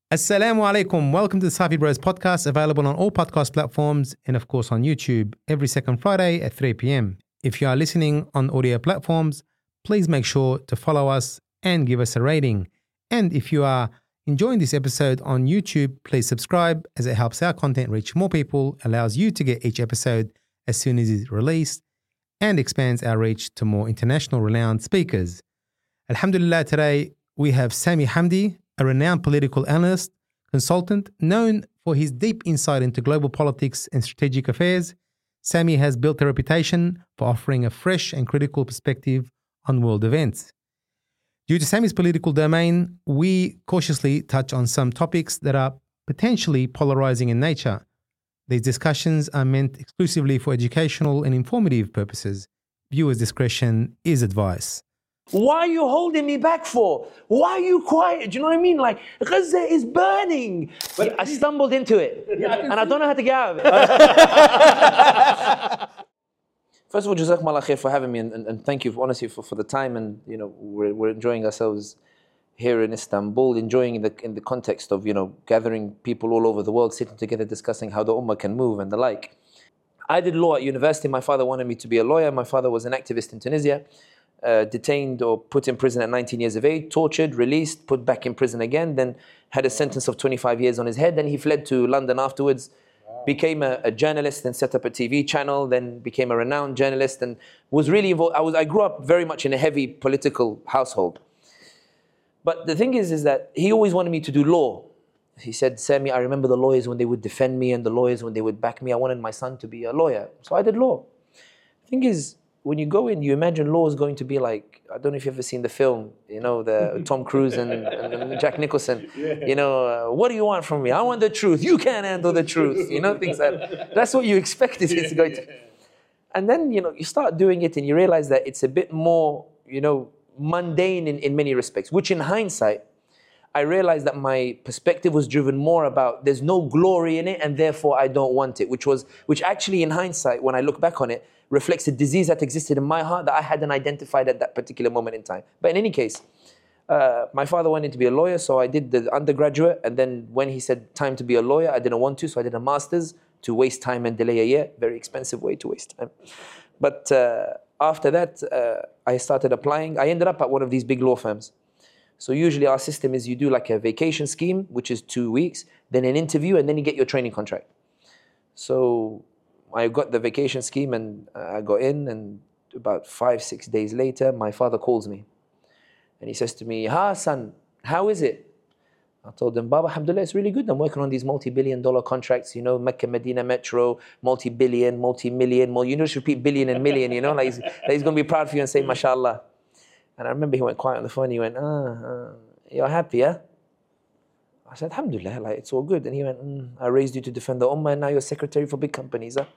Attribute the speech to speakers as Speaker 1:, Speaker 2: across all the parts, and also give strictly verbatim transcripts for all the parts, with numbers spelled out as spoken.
Speaker 1: Assalamu alaikum. Welcome to the Safi Bros podcast, available on all podcast platforms and, of course, on YouTube every second Friday at three p.m. If you are listening on audio platforms, please make sure to follow us and give us a rating. And if you are enjoying this episode on YouTube, please subscribe, as it helps our content reach more people, allows you to get each episode as soon as it's released, and expands our reach to more international renowned speakers. Alhamdulillah, today we have Sami Hamdi, a renowned political analyst, consultant, known for his deep insight into global politics and strategic affairs. Sami has built a reputation for offering a fresh and critical perspective on world events. Due to Sami's political domain, we cautiously touch on some topics that are potentially polarizing in nature. These discussions are meant exclusively for educational and informative purposes. Viewers' discretion is advised.
Speaker 2: Why are you holding me back for? Why are you quiet? Do you know what I mean? Like, Gaza is burning. But I stumbled into it. Yeah, I and I don't know how to get out of it. First of all, Jazakumullah khair for having me, and, and, and thank you, honestly, for, for the time. And, you know, we're, we're enjoying ourselves here in Istanbul, enjoying in the, in the context of, you know, gathering people all over the world, sitting together, discussing how the ummah can move and the like. I did law at university. My father wanted me to be a lawyer. My father was an activist in Tunisia. Uh, detained or put in prison at nineteen years of age, tortured, released, put back in prison again, then had a sentence of twenty-five years on his head. Then he fled to London afterwards, wow. became a, a journalist, then set up a T V channel, then became a renowned journalist, and was really involved. I was I grew up very much in a heavy political household. But the thing is, is that he always wanted me to do law. He said, Sami, I remember the lawyers when they would defend me and the lawyers when they would back me. I wanted my son to be a lawyer. So I did law. The thing is, when you go in, you imagine law is going to be like, I don't know if you've ever seen the film, you know, the Tom Cruise and, and, and Jack Nicholson. You know, uh, what do you want from me? I want the truth. You can't handle the truth. You know, things like that. That's what you expect it is going to. And then, you know, you start doing it and you realize that it's a bit more, you know, mundane in, in many respects, which in hindsight, I realized that my perspective was driven more about there's no glory in it and therefore I don't want it, which was, which actually in hindsight, when I look back on it, reflects a disease that existed in my heart that I hadn't identified at that particular moment in time. But in any case, uh, my father wanted to be a lawyer, so I did the undergraduate, and then when he said time to be a lawyer, I didn't want to, so I did a master's to waste time and delay a year. Very expensive way to waste time. But uh, after that, uh, I started applying. I ended up at one of these big law firms. So usually our system is you do like a vacation scheme, which is two weeks, then an interview, and then you get your training contract. So I got the vacation scheme and I got in, and about five, six days later, my father calls me. And he says to me, Ha, son, how is it? I told him, Baba, alhamdulillah, it's really good. I'm working on these multi-billion dollar contracts, you know, Mecca, Medina Metro, multi-billion, multi-million, you know, just repeat billion and million, you know, like he's, like he's going to be proud for you and say, mashallah. And I remember he went quiet on the phone. He went, ah, ah you're happy, yeah? I said, alhamdulillah, like, it's all good. And he went, mm, I raised you to defend the ummah and now you're secretary for big companies, huh?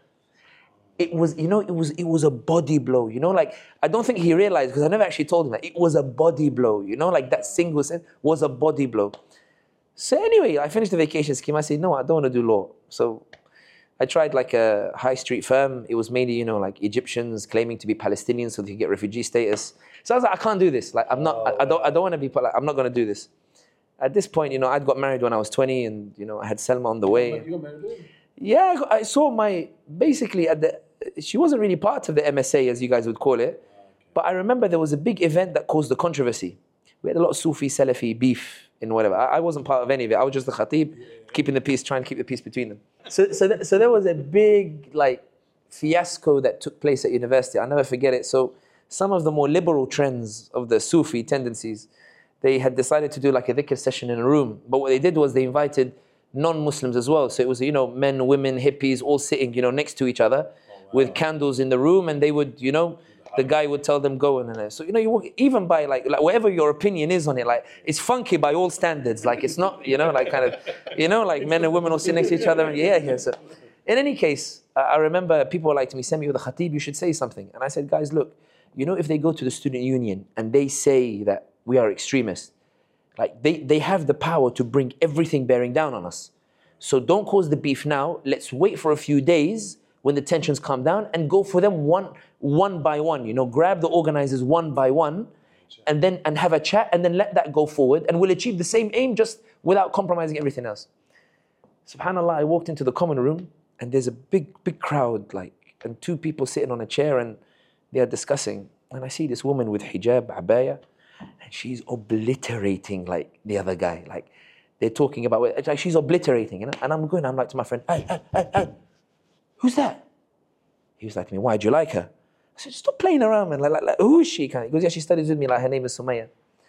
Speaker 2: It was, you know, it was it was a body blow, you know, like, I don't think he realized, because I never actually told him that, it was a body blow, you know, like that single sentence was a body blow. So anyway, I finished the vacation scheme. I said, no, I don't want to do law. So I tried like a high street firm. It was mainly, you know, like Egyptians claiming to be Palestinians so they could get refugee status. So I was like, I can't do this. Like, I'm not, I, I don't, I don't want to be, like, I'm not going to do this. At this point, you know, I'd got married when I was twenty, and, you know, I had Selma on the way.
Speaker 3: You got married?
Speaker 2: Yeah, I, got, I saw my, basically at the, she wasn't really part of the M S A, as you guys would call it. But I remember there was a big event that caused the controversy. We had a lot of Sufi, Salafi beef in whatever. I, I wasn't part of any of it. I was just the khatib, yeah, yeah. keeping the peace, trying to keep the peace between them. So, so, th- so there was a big, like, fiasco that took place at university. I'll never forget it. So some of the more liberal trends of the Sufi tendencies, they had decided to do like a dhikr session in a room. But what they did was they invited non-Muslims as well. So it was, you know, men, women, hippies, all sitting, you know, next to each other, oh, wow. with candles in the room, and they would, you know, the guy would tell them go and so, you know, you walk, even by like, like whatever your opinion is on it, like, it's funky by all standards. Like, it's not, you know, like kind of, you know, like men and women all sit next to each other. And yeah, yeah. So in any case, uh, I remember people were like to me, Sami, you're the khatib, you should say something. And I said, guys, look, you know, if they go to the student union and they say that we are extremists, like they, they have the power to bring everything bearing down on us. So don't cause the beef now. Let's wait for a few days when the tensions calm down and go for them one, one by one. You know, grab the organizers one by one and then and have a chat and then let that go forward and we'll achieve the same aim just without compromising everything else. SubhanAllah, I walked into the common room and there's a big, big crowd, like, and two people sitting on a chair and they are discussing. And I see this woman with hijab, abaya, and she's obliterating like the other guy. Like they're talking about, like she's obliterating, you know? And I'm going, I'm like to my friend, hey, hey, hey, hey, who's that? He was like to me, why, do you like her? I said, stop playing around, man. Like, like, like who is she? He goes, yeah, she studies with me, like her name is Sumaya.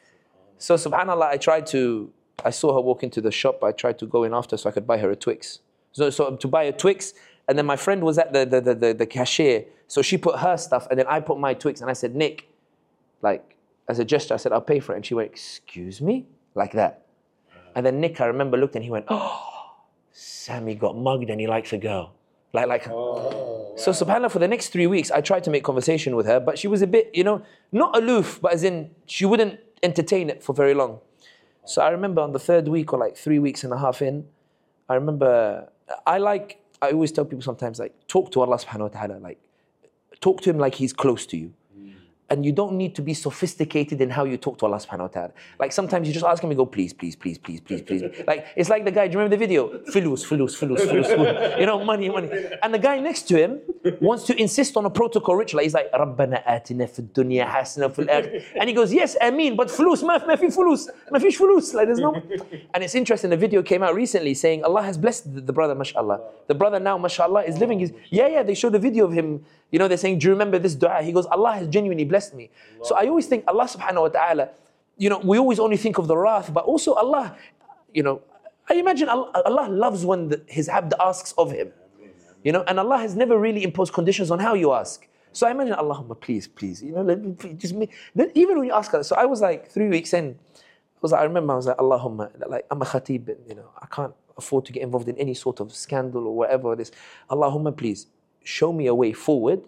Speaker 2: So subhanAllah, I tried to, I saw her walk into the shop, I tried to go in after so I could buy her a Twix. So, so to buy a Twix, and then my friend was at the, the, the, the, the cashier, so she put her stuff, and then I put my Twix, and I said, Nick, like, as a gesture, I said, I'll pay for it. And she went, excuse me? Like that. And then Nick, I remember, looked and he went, oh, Sammy got mugged and he likes a girl. Like, like. Oh, wow. So subhanAllah, for the next three weeks, I tried to make conversation with her, but she was a bit, you know, not aloof, but as in, she wouldn't entertain it for very long. So I remember on the third week or like three weeks and a half in, I remember, I like, I always tell people sometimes, like, talk to Allah subhanahu wa ta'ala, like, talk to him like he's close to you. And you don't need to be sophisticated in how you talk to Allah subhanahu wa ta'ala. Like sometimes you just ask him and go, please, please, please, please, please, please. Like, it's like the guy, do you remember the video? Fulus, fulus, fulus, fulus, you know, money, money. And the guy next to him wants to insist on a protocol ritual. He's like, Rabbana atina fid dunya hasana fil akhirah. And he goes, yes, ameen, but fulus, ma fi fulus, ma fish fulus. Like, there's no. And it's interesting, the video came out recently saying Allah has blessed the, the brother, mashallah. The brother now, mashallah, is living his, yeah, yeah, they showed the video of him. You know, they're saying, do you remember this dua? He goes, Allah has genuinely blessed me. Allah. So I always think Allah subhanahu wa ta'ala, you know, we always only think of the wrath, but also Allah, you know, I imagine Allah, Allah loves when the, his abd asks of him. You know, and Allah has never really imposed conditions on how you ask. So I imagine, Allahumma, please, please, you know, let me, please, just me. Then even when you ask Allah, so I was like three weeks in, I was like, I remember I was like, Allahumma, like I'm a khatib, you know, I can't afford to get involved in any sort of scandal or whatever it is. Allahumma, please, show me a way forward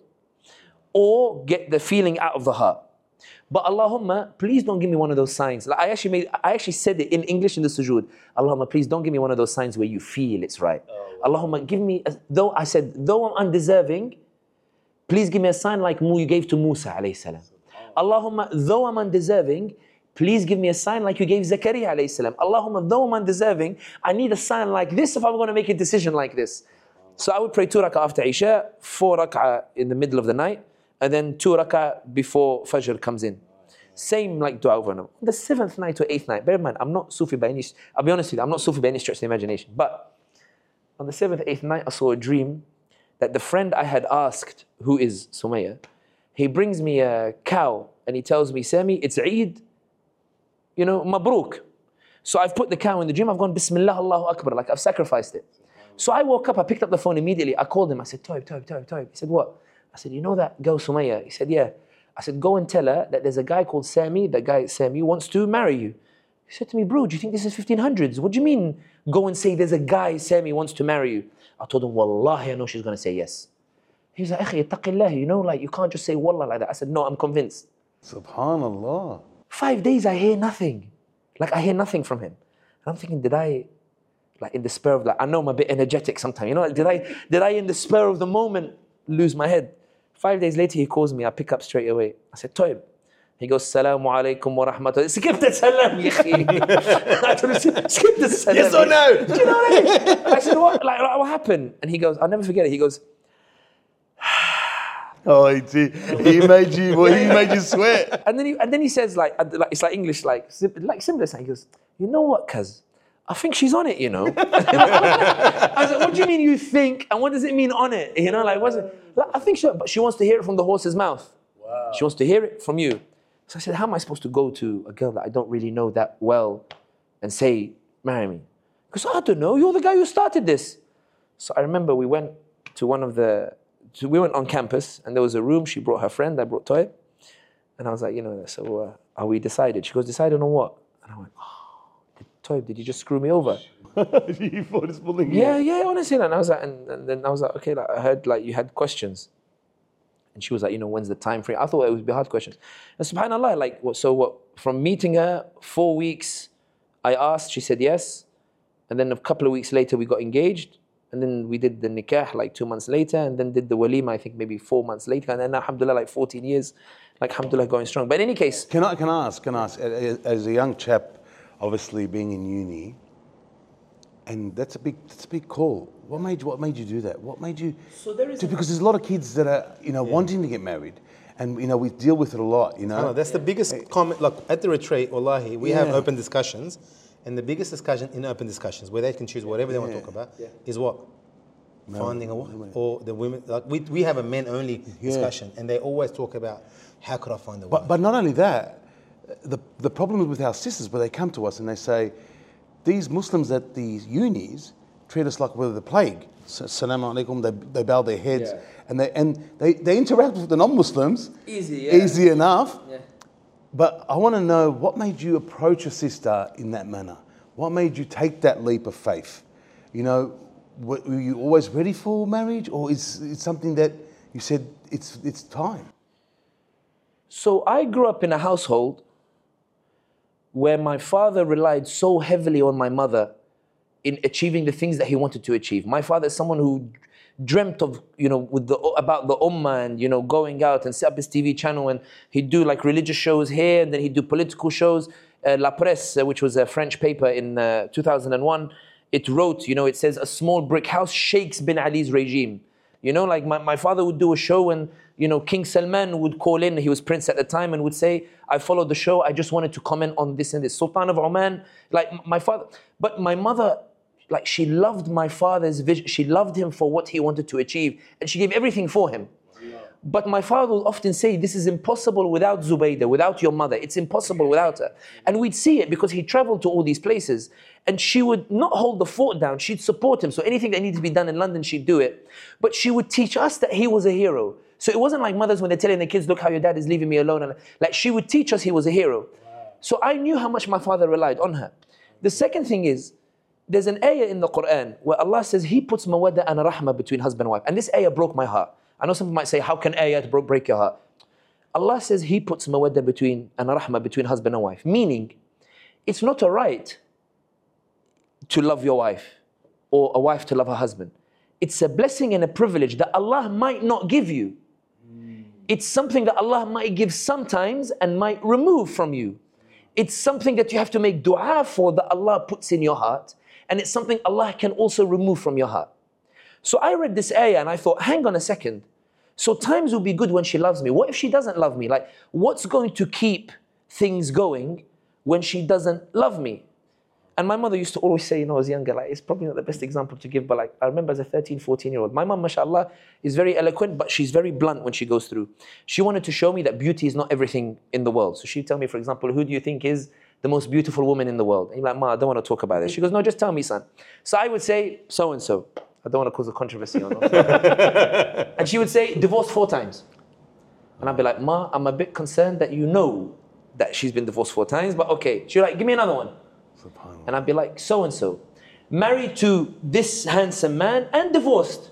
Speaker 2: or get the feeling out of the heart. But Allahumma, please don't give me one of those signs. Like I actually made, I actually said it in English in the sujood. Allahumma, please don't give me one of those signs where you feel it's right. Oh, wow. Allahumma, give me, a, though I said, though I'm undeserving, please give me a sign like you gave to Musa alayhi salam. Allahumma, though I'm undeserving, please give me a sign like you gave Zakaria alayhi salam. Allahumma, though I'm undeserving, I need a sign like this if I'm going to make a decision like this. So I would pray two rak'ah after Isha, four rak'ah in the middle of the night, and then two rak'ah before Fajr comes in. Same like dua over and over. The seventh night or eighth night, bear in mind, I'm not Sufi by any, I'll be honest with you, I'm not Sufi by any stretch of the imagination. But on the seventh, eighth night, I saw a dream that the friend I had asked, who is Sumaya, he brings me a cow and he tells me, Sami, it's Eid, you know, Mabruk. So I've put the cow in the dream, I've gone, Bismillah, Allahu Akbar, like I've sacrificed it. So I woke up, I picked up the phone immediately. I called him. I said, Toib, Toib, Toib, Toib. He said, what? I said, you know that girl Sumaya? He said, yeah. I said, go and tell her that there's a guy called Sami. That guy, Sami, wants to marry you. He said to me, bro, do you think this is fifteen hundreds? What do you mean, go and say there's a guy, Sami, wants to marry you? I told him, Wallahi, I know she's going to say yes. He was like, Akhi, ittaqillah, you know, like you can't just say Wallah like that. I said, no, I'm convinced.
Speaker 3: Subhanallah.
Speaker 2: Five days, I hear nothing. Like I hear nothing from him. And I'm thinking, did I... like in the spur of, like, I know I'm a bit energetic sometimes, you know, like, did I, did I in the spur of the moment lose my head? Five days later, he calls me, I pick up straight away. I said, Toib. He goes, Salaamu alaykum wa rahmatullah. Skip the salam, yakhi. Skip the salam.
Speaker 3: Yes or no?
Speaker 2: Do you know what I mean? I said, what, like, what happened? And he goes, I'll never forget it. He goes,
Speaker 3: oh, he, he made you, well, he made you sweat.
Speaker 2: And then he, and then he says, like, like it's like English, like, like similar saying. He goes, you know what, cuz? I think she's on it, you know. I was like, what do you mean you think? And what does it mean on it? You know, like, what's it? Like, I think she, but she wants to hear it from the horse's mouth. Wow. She wants to hear it from you. So I said, how am I supposed to go to a girl that I don't really know that well and say, marry me? Because I don't know, you're the guy who started this. So I remember we went to one of the, to, we went on campus and there was a room, she brought her friend, I brought Toy. And I was like, you know, so uh, are we decided? She goes, decided on what? And I went, oh. Toib, did you just screw me over?
Speaker 3: You thought it's bullying you?
Speaker 2: Yeah, yeah, honestly. And I was like, and, and then I was like, okay, like, I heard like you had questions. And she was like, you know, when's the time frame? I thought it would be hard questions. And subhanAllah, like, what, so what, from meeting her, four weeks, I asked, she said yes. And then a couple of weeks later, we got engaged. And then we did the nikah like two months later. And then did the walima, I think maybe four months later. And then alhamdulillah, like fourteen years. like, alhamdulillah, going strong. But in any case,
Speaker 3: Can I, can I ask, can I ask, as a young chap, obviously being in uni, and that's a big, that's a big call. What made you, what made you do that? What made you?
Speaker 2: So there is
Speaker 3: do,
Speaker 2: a-
Speaker 3: because there's a lot of kids that are, you know, wanting to get married, and you know, we deal with it a lot. You know,
Speaker 1: I know, that's the biggest comment. Look, at the retreat, wallahi, we have
Speaker 3: Yeah.
Speaker 1: open discussions, and the biggest discussion in open discussions, where they can choose whatever they want to
Speaker 3: Yeah.
Speaker 1: talk about,
Speaker 2: Yeah.
Speaker 1: is what? Finding a wife. Or the women, like we, we have a men-only
Speaker 3: Yeah.
Speaker 1: discussion, and they always talk about, how could I find a wife?
Speaker 3: But, but not only that, the, the problem is with our sisters, where they come to us and they say, these Muslims at these unis treat us like we're the plague. Salaam alaikum, they, they bow their heads,
Speaker 2: Yeah.
Speaker 3: and, they, and they, they interact with the non-Muslims.
Speaker 2: Easy, yeah.
Speaker 3: Easy enough.
Speaker 2: Yeah.
Speaker 3: But I want to know, what made you approach a sister in that manner? What made you take that leap of faith? You know, were were you always ready for marriage, or is it something that you said, it's, it's time?
Speaker 2: So I grew up in a household where my father relied so heavily on my mother in achieving the things that he wanted to achieve. My father is someone who dreamt of, you know, with the about the ummah and, you know, going out and set up his T V channel, and he'd do like religious shows here, and then he'd do political shows. Uh, La Presse, uh, which was a French paper in uh, two thousand one, it wrote, you know, it says, a small brick house shakes bin Ali's regime. You know, like my, my father would do a show, and, you know, King Salman would call in, he was prince at the time, and would say, I followed the show, I just wanted to comment on this and this. Sultan of Oman, like my father, but my mother, like she loved my father's vision, she loved him for what he wanted to achieve, and she gave everything for him. But my father will often say, this is impossible without Zubaydah, without your mother. It's impossible without her. And we'd see it because he traveled to all these places. And she would not hold the fort down. She'd support him. So anything that needed to be done in London, she'd do it. But she would teach us that he was a hero. So it wasn't like mothers when they're telling their kids, look how your dad is leaving me alone. And like she would teach us he was a hero. So I knew how much my father relied on her. The second thing is, there's an ayah in the Quran where Allah says He puts mawadda and rahmah between husband and wife. And this ayah broke my heart. I know some people might say, how can ayat break your heart? Allah says He puts mawadda between and rahmah between husband and wife. Meaning, it's not a right to love your wife or a wife to love her husband. It's a blessing and a privilege that Allah might not give you. It's something that Allah might give sometimes and might remove from you. It's something that you have to make dua for, that Allah puts in your heart. And it's something Allah can also remove from your heart. So I read this ayah and I thought, hang on a second. So times will be good when she loves me. What if she doesn't love me? Like, what's going to keep things going when she doesn't love me? And my mother used to always say, you know, as younger, like, it's probably not the best example to give, but like, I remember as a thirteen, fourteen year old, my mom, mashallah, is very eloquent, but she's very blunt when she goes through. She wanted to show me that beauty is not everything in the world. So she'd tell me, for example, who do you think is the most beautiful woman in the world? And you're like, Ma, I don't want to talk about this. She goes, no, just tell me, son. So I would say, so-and-so. I don't want to cause a controversy on her. And she would say, divorced four times. And I'd be like, Ma, I'm a bit concerned that you know that she's been divorced four times, but okay. She'd like, give me another one. And I'd be like, so-and-so. Married to this handsome man and divorced.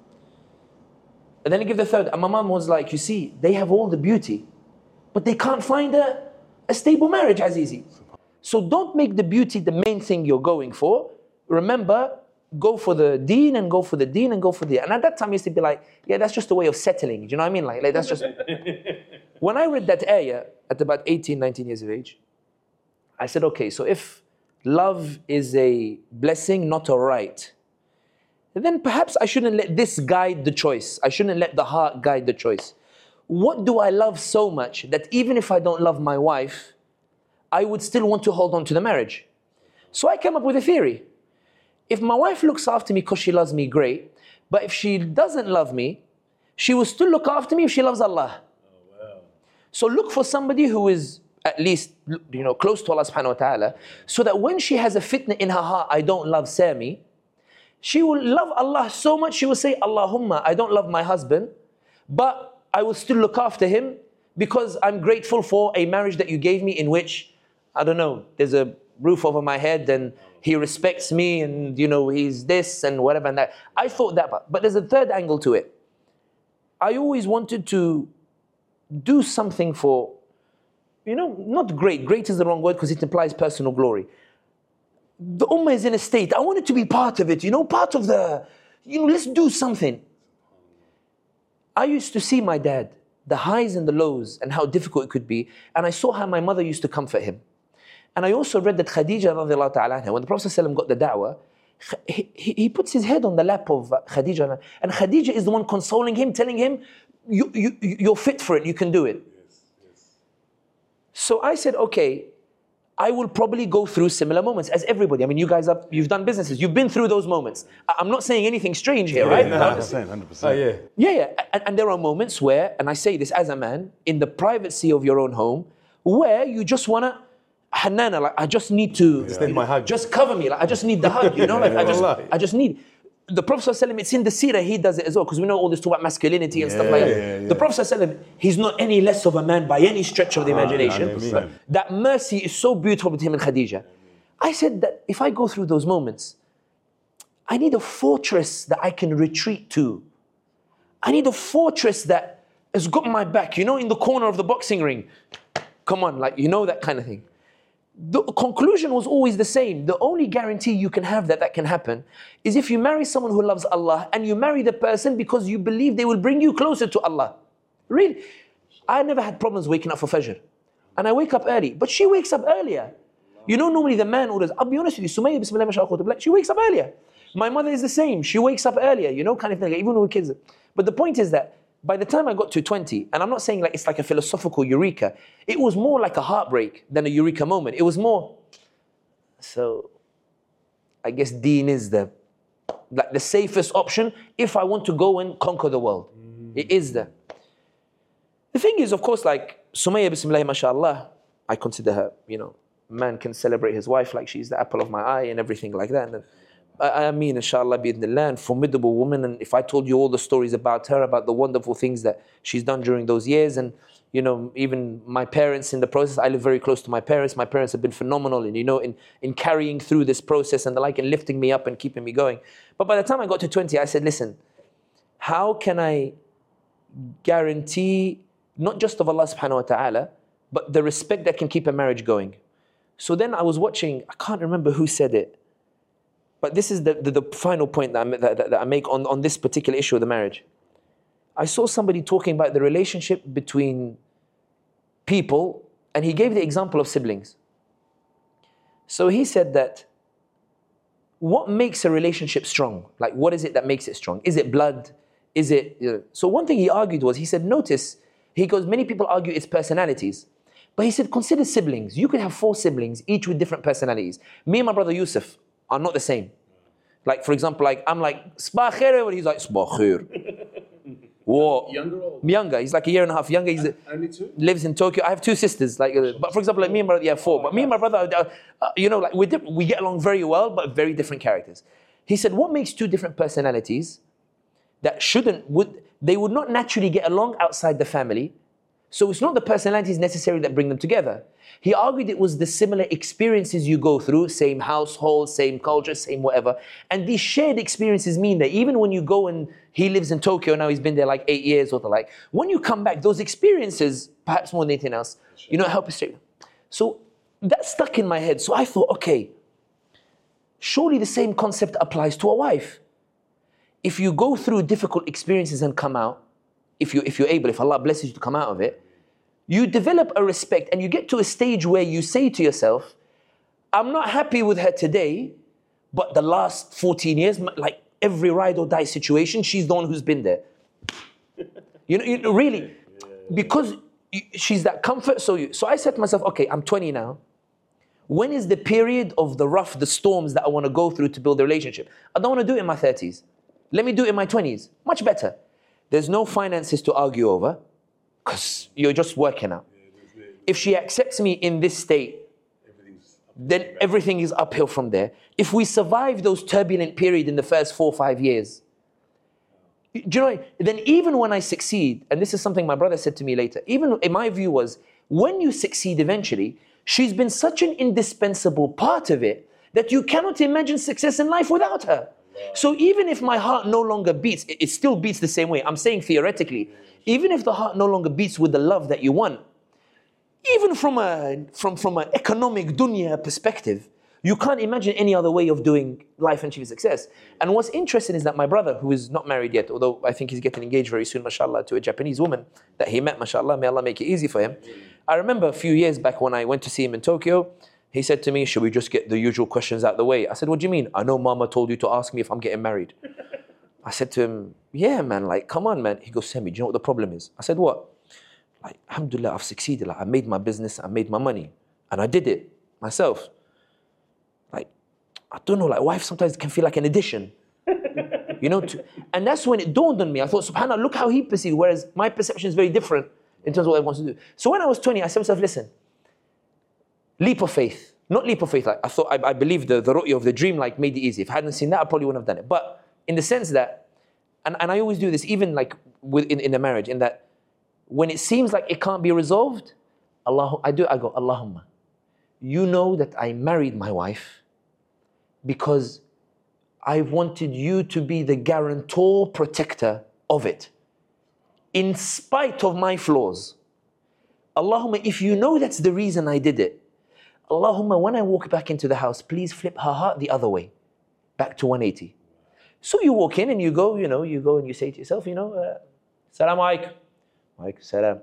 Speaker 2: And then I give the third. And my mom was like, you see, they have all the beauty, but they can't find a, a stable marriage, Azizi. So don't make the beauty the main thing you're going for. Remember, go for the deen and go for the deen and go for the... And at that time, I used to be like, yeah, that's just a way of settling. Do you know what I mean? Like, like that's just... When I read that ayah at about eighteen, nineteen years of age, I said, okay, so if love is a blessing, not a right, then perhaps I shouldn't let this guide the choice. I shouldn't let the heart guide the choice. What do I love so much that even if I don't love my wife, I would still want to hold on to the marriage? So I came up with a theory. If my wife looks after me because she loves me, great. But if she doesn't love me, she will still look after me if she loves Allah. Oh, wow. So look for somebody who is at least, you know, close to Allah subhanahu wa ta'ala, so that when she has a fitna in her heart, I don't love Sami, she will love Allah so much, she will say, Allahumma, I don't love my husband, but I will still look after him because I'm grateful for a marriage that you gave me in which, I don't know, there's a roof over my head and he respects me and, you know, he's this and whatever and that. I thought that, but there's a third angle to it. I always wanted to do something for, you know, not great. Great is the wrong word because it implies personal glory. The ummah is in a state. I wanted to be part of it, you know, part of the, you know, let's do something. I used to see my dad the highs and the lows and how difficult it could be. And I saw how my mother used to comfort him. And I also read that Khadija radiallahu ta'ala anha, when the Prophet ﷺ got the da'wah, he, he, he puts his head on the lap of Khadija, and Khadija is the one consoling him, telling him, you, you, you're fit for it, you can do it. Yes, yes. So I said, okay, I will probably go through similar moments as everybody. I mean, you guys have, you've done businesses, you've been through those moments. I'm not saying anything strange here,
Speaker 3: yeah,
Speaker 2: right?
Speaker 3: one hundred percent, one hundred percent.
Speaker 4: Oh, yeah.
Speaker 2: Yeah, yeah. And, and there are moments where, and I say this as a man, in the privacy of your own home, where you just want to, Hanana, like, I just need to,
Speaker 4: Just need my hug.
Speaker 2: just cover me, like, I just need the hug, you know, like, I just, I just need. The Prophet ﷺ, it's in the seerah, he does it as well, because we know all this talk about masculinity and
Speaker 3: yeah,
Speaker 2: stuff like that.
Speaker 3: Yeah, yeah.
Speaker 2: The Prophet ﷺ, he's not any less of a man by any stretch of the imagination.
Speaker 3: Ah,
Speaker 2: that mercy is so beautiful with him and Khadija. I said that if I go through those moments, I need a fortress that I can retreat to. I need a fortress that has got my back, you know, in the corner of the boxing ring. Come on, like, you know, that kind of thing. The conclusion was always the same. The only guarantee you can have that that can happen is if you marry someone who loves Allah and you marry the person because you believe they will bring you closer to Allah. Really? I never had problems waking up for Fajr. And I wake up early. But she wakes up earlier. You know, normally the man orders, I'll be honest with you, Sumayya Bismillah Mashallah, she wakes up earlier. My mother is the same. She wakes up earlier, you know, kind of thing, even with kids. But the point is that by the time I got to twenty, and I'm not saying like it's like a philosophical eureka, it was more like a heartbreak than a eureka moment. It was more, so I guess deen is the like the safest option if I want to go and conquer the world. Mm. It is the. The thing is, of course, like Sumayya Bismillah mashallah, I consider her, you know, man can celebrate his wife like she's the apple of my eye and everything like that. And I mean, inshallah, bi'idhnillah, and formidable woman. And if I told you all the stories about her, about the wonderful things that she's done during those years, and, you know, even my parents in the process, I live very close to my parents. My parents have been phenomenal in, you know, in, in carrying through this process and the like, and lifting me up and keeping me going. But by the time I got to twenty, I said, listen, how can I guarantee, not just of Allah subhanahu wa ta'ala, but the respect that can keep a marriage going? So then I was watching, I can't remember who said it, but this is the, the, the final point that I, that, that I make on, on this particular issue of the marriage. I saw somebody talking about the relationship between people, and he gave the example of siblings. So he said that what makes a relationship strong? Like, what is it that makes it strong? Is it blood? Is it... You know? So one thing he argued was, he said, notice, he goes, many people argue it's personalities. But he said, consider siblings. You could have four siblings, each with different personalities. Me and my brother Yusuf are not the same. Like, for example, like I'm like, Sabah khair, and he's like, Sabah khair. What?
Speaker 5: Younger or?
Speaker 2: Younger. He's like a year and a half younger. He's
Speaker 5: Only two?
Speaker 2: lives in Tokyo. I have two sisters. Like, uh, but for example, like me and my brother, yeah, four. But me and my brother, uh, uh, you know, like we we get along very well, but very different characters. He said, what makes two different personalities that shouldn't would they would not naturally get along outside the family? So it's not the personalities necessarily that bring them together. He argued it was the similar experiences you go through, same household, same culture, same whatever. And these shared experiences mean that even when you go and he lives in Tokyo, now he's been there like eight years or the like, when you come back, those experiences, perhaps more than anything else, you know, help us straight. So that stuck in my head. So I thought, okay, surely the same concept applies to a wife. If you go through difficult experiences and come out, if, you, if you're able, if Allah blesses you to come out of it, you develop a respect and you get to a stage where you say to yourself, I'm not happy with her today, but the last fourteen years, like every ride or die situation, she's the one who's been there. You know, you know really, because she's that comfort. So, you, so I said to myself, okay, I'm twenty now. When is the period of the rough, the storms that I want to go through to build a relationship? I don't want to do it in my thirties. Let me do it in my twenties. Much better. There's no finances to argue over because you're just working out. If she accepts me in this state, then everything is uphill from there. If we survive those turbulent periods in the first four or five years, do you know, then even when I succeed, and this is something my brother said to me later, even in my view was, when you succeed eventually, she's been such an indispensable part of it that you cannot imagine success in life without her. So even if my heart no longer beats, it, it still beats the same way. I'm saying theoretically, even if the heart no longer beats with the love that you want, even from a from, from an economic dunya perspective, You can't imagine any other way of doing life and achieving success. And what's interesting is that my brother, who is not married yet, although I think he's getting engaged very soon, mashallah, to a Japanese woman that he met, mashallah, may Allah make it easy for him. I remember a few years back when I went to see him in Tokyo, he said to me, should we just get the usual questions out of the way? I said, what do you mean? I know mama told you to ask me if I'm getting married. I said to him, yeah, man, like, come on, man. He goes, Semi, do you know what the problem is? I said, what? Like, alhamdulillah, I've succeeded. Like, I made my business, I made my money. And I did it myself. Like, I don't know, like wife sometimes can feel like an addition. You know, to, and that's when it dawned on me. I thought, subhanAllah, look how he perceived, whereas my perception is very different in terms of what I want to do. So when I was twenty, I said to myself, listen, leap of faith. Not leap of faith, like I thought, I, I believed the, the ru'ya of the dream like made it easy. If I hadn't seen that, I probably wouldn't have done it. But in the sense that, and, and I always do this, even like with, in, in a marriage, in that when it seems like it can't be resolved, Allah, I do, I go, Allahumma, you know that I married my wife because I wanted you to be the guarantor, protector of it, in spite of my flaws. Allahumma, if you know that's the reason I did it, Allahumma, when I walk back into the house, please flip her heart the other way, back to one eighty. So you walk in and you go, you know, you go and you say to yourself, you know, uh, Salam alaikum. Alaikum salam.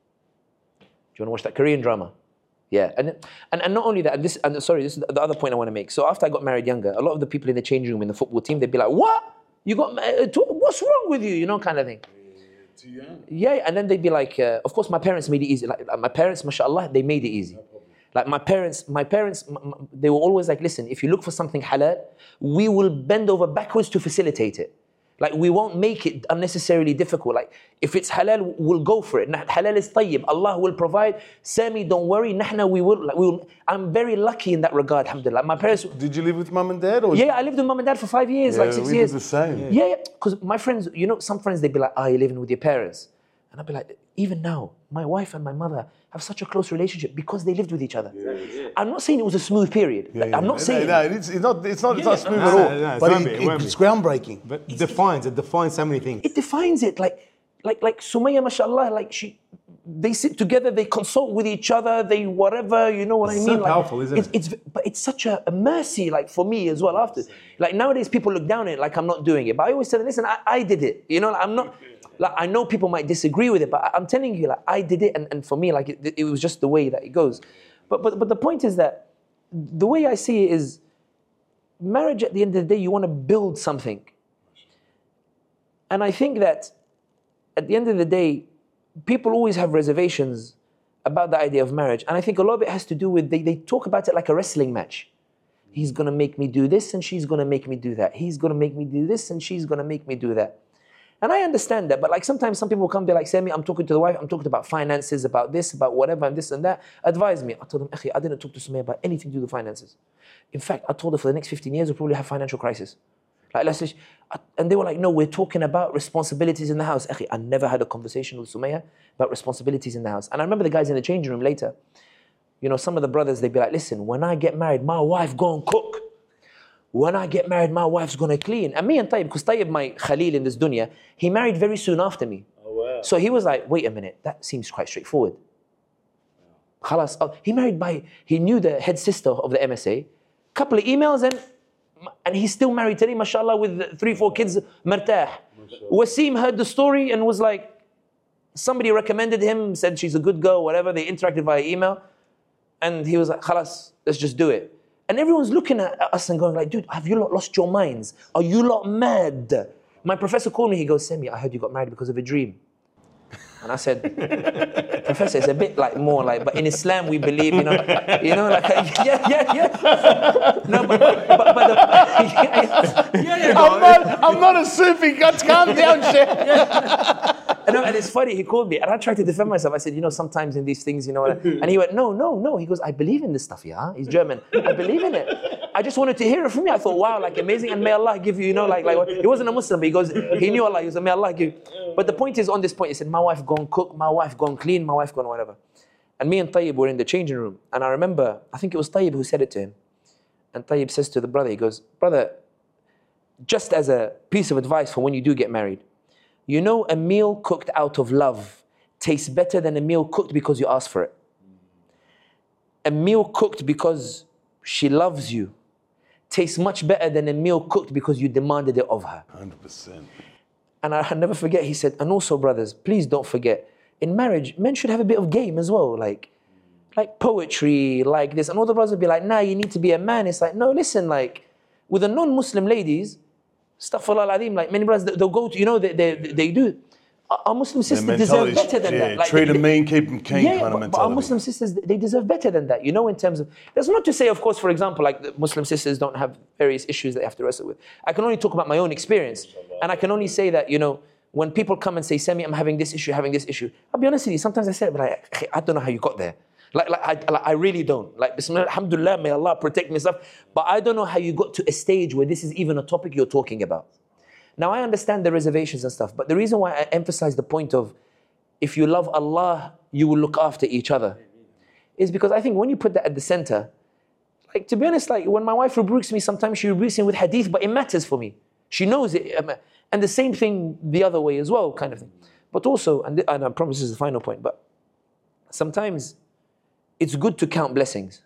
Speaker 2: Do you want to watch that Korean drama? Yeah, and, and and not only that, and this, and sorry, this is the other point I want to make. So after I got married younger, a lot of the people in the changing room in the football team, they'd be like, what? You got married? What's wrong with you? You know, kind of thing.
Speaker 3: Too young.
Speaker 2: Yeah, and then they'd be like, uh, of course, my parents made it easy. Like, like my parents, mashallah, they made it easy. Like my parents, my parents, they were always like, listen, if you look for something halal, we will bend over backwards to facilitate it. Like we won't make it unnecessarily difficult. Like if it's halal, we'll go for it. Halal is tayyib. Allah will provide. Sami, don't worry. Nahna, we will. Like, we will. I'm very lucky in that regard, alhamdulillah. My parents.
Speaker 3: Did you live with mum and dad? Or
Speaker 2: yeah, I lived with mum and dad for five years,
Speaker 3: yeah,
Speaker 2: like six
Speaker 3: we
Speaker 2: years.
Speaker 3: Did the same.
Speaker 2: Yeah, yeah. Because my friends, you know, some friends, they'd be like, ah, oh, you're living with your parents. And I'd be like, even now, my wife and my mother have such a close relationship because they lived with each other. Yeah, yeah. I'm not saying it was a smooth period.
Speaker 3: Yeah,
Speaker 2: like, I'm
Speaker 3: yeah.
Speaker 2: not saying
Speaker 3: no, no, it's, it's not. It's not. It's
Speaker 2: yeah,
Speaker 3: not smooth
Speaker 2: no,
Speaker 3: at all.
Speaker 4: no, no,
Speaker 3: but
Speaker 4: it,
Speaker 3: it,
Speaker 4: it,
Speaker 3: it, it's groundbreaking.
Speaker 4: But it defines. It defines so many things.
Speaker 2: It defines it. Like, like, like Sumaya, mashallah. Like she, they sit together. They consult with each other. They whatever. You know what
Speaker 4: it's
Speaker 2: I mean?
Speaker 4: So
Speaker 2: like,
Speaker 4: powerful, isn't
Speaker 2: it's,
Speaker 4: it?
Speaker 2: It's, but it's such a, a mercy, like for me as well. After, like nowadays, people look down on it like I'm not doing it. But I always tell them, listen, I, I did it. You know, like, I'm not. Like, I know people might disagree with it, but I'm telling you, like I did it, and, and for me, like it, it was just the way that it goes. But but but the point is that the way I see it is, marriage at the end of the day, you want to build something. And I think that at the end of the day, people always have reservations about the idea of marriage. And I think a lot of it has to do with, they, they talk about it like a wrestling match. He's going to make me do this and she's going to make me do that. He's going to make me do this and she's going to make me do that. And I understand that, but like sometimes some people come, they're like, Sami, I'm talking to the wife, I'm talking about finances, about this, about whatever, and this and that. Advise me. I told them, Akhi, I didn't talk to Sumaya about anything to do with finances. In fact, I told her for the next fifteen years, we'll probably have financial crisis. Like, let's just, and they were like, no, we're talking about responsibilities in the house. Akhi, I never had a conversation with Sumaya about responsibilities in the house. And I remember the guys in the changing room later, you know, some of the brothers, they'd be like, listen, when I get married, my wife go and cook. When I get married, my wife's going to clean. And me and Tayyib, because Tayyib, my Khalil in this dunya, he married very soon after me.
Speaker 5: Oh, wow.
Speaker 2: So he was like, wait a minute, that seems quite straightforward. Khalas, oh, he married by, he knew the head sister of the M S A, couple of emails, and and he's still married today, mashallah, with three, four kids, martah. Wasim heard the story and was like, somebody recommended him, said she's a good girl, whatever, they interacted via email. And he was like, khalas, let's just do it. And everyone's looking at us and going like, dude, have you lot lost your minds? Are you lot mad? My professor called me, he goes, Sami, I heard you got married because of a dream. And I said, Professor, it's a bit like more like, but in Islam we believe, you know, you know, like, yeah, yeah, yeah. No, but, but, but, but the, yeah, yeah, yeah.
Speaker 3: I'm not, I'm not a Sufi, calm down, Sheikh.
Speaker 2: No, and it's funny, he called me, and I tried to defend myself. I said, you know, sometimes in these things, you know, and he went, no, no, no. He goes, I believe in this stuff, yeah? He's German. I believe in it. I just wanted to hear it from you. I thought, wow, like amazing, and may Allah give you, you know, like, like he wasn't a Muslim, but he goes, he knew Allah. He was, may Allah give you. But the point is, on this point, he said, my wife gone cook, my wife gone clean, my wife gone whatever. And me and Tayyib were in the changing room, and I remember, I think it was Tayyib who said it to him. And Tayyib says to the brother, he goes, brother, just as a piece of advice for when you do get married, you know, a meal cooked out of love tastes better than a meal cooked because you asked for it. A meal cooked because she loves you tastes much better than a meal cooked because you demanded it of her.
Speaker 3: one hundred percent.
Speaker 2: And I, I'll never forget, he said, and also brothers, please don't forget, in marriage, men should have a bit of game as well, like, like poetry, like this. And all the brothers would be like, nah, you need to be a man. It's like, no, listen, like, with the non-Muslim ladies, astaghfirullah al-azim, like many brothers, they'll go to, you know, they, they, they do. Our Muslim sisters deserve better than
Speaker 3: yeah,
Speaker 2: that. Like,
Speaker 3: treat them
Speaker 2: they,
Speaker 3: mean, keep them keen
Speaker 2: yeah,
Speaker 3: kind
Speaker 2: but,
Speaker 3: of
Speaker 2: but our
Speaker 3: mentality.
Speaker 2: Muslim sisters, they deserve better than that, you know, in terms of, that's not to say, of course, for example, like the Muslim sisters don't have various issues they have to wrestle with. I can only talk about my own experience. And I can only say that, you know, when people come and say, Sami, I'm having this issue, having this issue, I'll be honest with you, sometimes I say it, but like, I don't know how you got there. Like, like, I, like I really don't. Like, Bismillah, alhamdulillah, may Allah protect me and stuff. But I don't know how you got to a stage where this is even a topic you're talking about. Now, I understand the reservations and stuff, but the reason why I emphasize the point of if you love Allah, you will look after each other is because I think when you put that at the center, like, to be honest, like when my wife rebukes me, sometimes she rebukes me with hadith, but it matters for me. She knows it. And the same thing the other way as well, kind of thing. But also, and, and I promise this is the final point, but sometimes it's good to count blessings.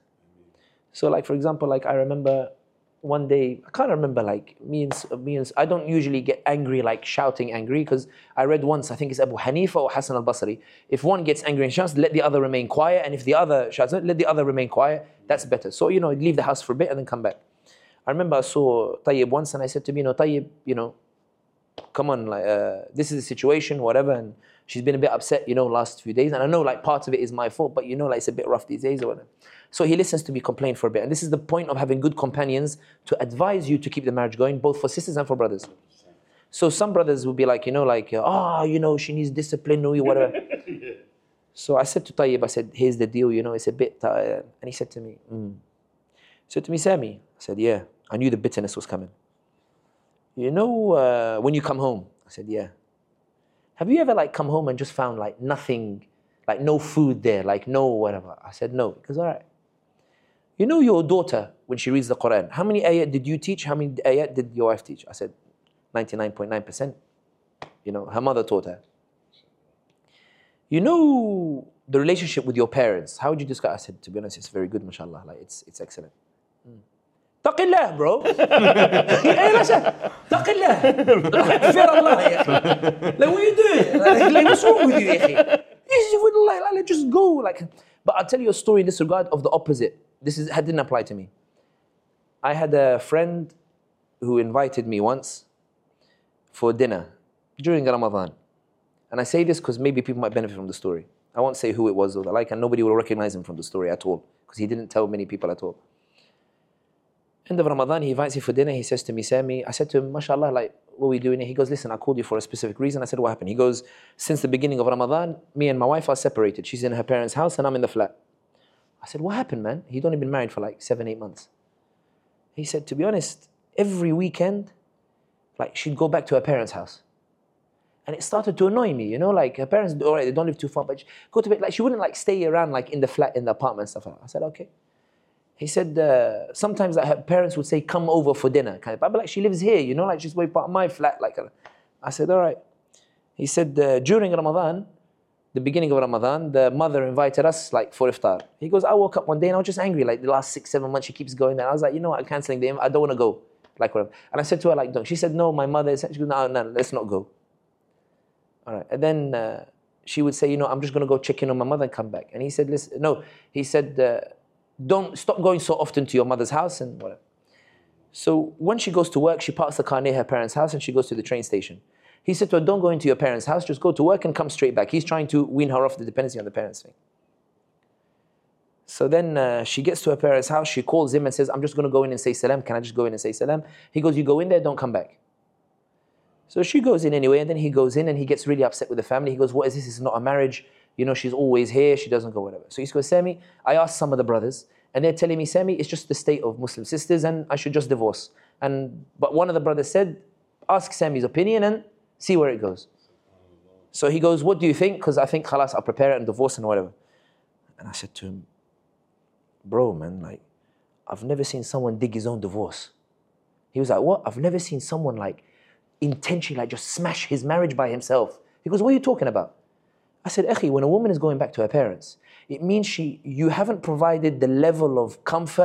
Speaker 2: So like, for example, like I remember one day, I can't remember, like me and, me and I don't usually get angry, like shouting angry, because I read once, I think it's Abu Hanifa or Hassan al-Basri, if one gets angry and shouts, let the other remain quiet, and if the other shouts, let the other remain quiet, that's better. So, you know, leave the house for a bit and then come back. I remember I saw Tayyib once and I said to him, you know, Tayyib, you know, come on, like uh, this is the situation, whatever, and she's been a bit upset, you know, last few days, and I know like part of it is my fault, but you know, like it's a bit rough these days or whatever. So he listens to me complain for a bit, and this is the point of having good companions to advise you to keep the marriage going, both for sisters and for brothers. So some brothers will be like, you know, like, oh, you know, she needs discipline or whatever. So I said to Tayyib, I said, here's the deal, you know, it's a bit, uh, and he said to me, mm. He said to me, Sami, I said, yeah, I knew the bitterness was coming. You know, uh, when you come home, I said, yeah. Have you ever like come home and just found like nothing, like no food there, like no whatever? I said, no. Because all right. You know your daughter, when she reads the Quran, how many ayat did you teach? How many ayat did your wife teach? I said, ninety-nine point nine percent. You know, her mother taught her. You know the relationship with your parents. How would you describe? I said, to be honest, it's very good, mashallah. Like it's it's excellent. Mm. Taqillah, bro. Hey, listen. Taqillah. Fear Allah, ya. Like, what are you doing? Like, like what's wrong with you, ya? Like, like, just go. Like, but I'll tell you a story in this regard of the opposite. This is, didn't apply to me. I had a friend who invited me once for dinner during Ramadan. And I say this because maybe people might benefit from the story. I won't say who it was or the like, and nobody will recognize him from the story at all, because he didn't tell many people at all. End of Ramadan, he invites me for dinner. He says to me, Sami, I said to him, mashallah, like, what are we doing here? He goes, listen, I called you for a specific reason. I said, what happened? He goes, since the beginning of Ramadan, me and my wife are separated. She's in her parents' house and I'm in the flat. I said, what happened, man? He'd only been married for like seven, eight months. He said, to be honest, every weekend, like, she'd go back to her parents' house. And it started to annoy me, you know, like, her parents, all right, they don't live too far, but she, go to bed, like, she wouldn't, like, stay around, like, in the flat, in the apartment and stuff like that. I said, okay. He said, uh, sometimes like, her parents would say, come over for dinner, kind of. I'd be like, she lives here, you know, like, she's way part of my flat, like, I said, all right. He said, uh, during Ramadan, the beginning of Ramadan, the mother invited us, like, for iftar. He goes, I woke up one day and I was just angry, like, the last six, seven months, she keeps going there. I was like, you know what, I'm cancelling the, I don't want to go, like, whatever. And I said to her, like, don't. She said, no, my mother is, she goes, no, no, let's not go. All right, and then uh, she would say, you know, I'm just going to go check in on my mother and come back. And he said, listen, no, he said, uh, don't stop going so often to your mother's house and whatever. So when she goes to work, she parks the car near her parents' house and she goes to the train station. He said to her, don't go into your parents' house, just go to work and come straight back. He's trying to wean her off the dependency on the parents' thing. So then uh, she gets to her parents' house, she calls him and says, I'm just going to go in and say salam. Can I just go in and say salam? He goes, you go in there, don't come back. So she goes in anyway, and then he goes in and he gets really upset with the family. He goes, what is this? It's not a marriage. You know, she's always here. She doesn't go, whatever. So he goes, Sami, I asked some of the brothers, and they're telling me, Sami, it's just the state of Muslim sisters, and I should just divorce. And But one of the brothers said, ask Sami's opinion and see where it goes. So he goes, what do you think? Because I think, khalas, I'll prepare it and divorce and whatever. And I said to him, bro, man, like, I've never seen someone dig his own divorce. He was like, what? I've never seen someone, like, intentionally, like, just smash his marriage by himself. He goes, what are you talking about? I said, Akhi, when a woman is going back to her parents, it means she, you haven't provided the level of comfort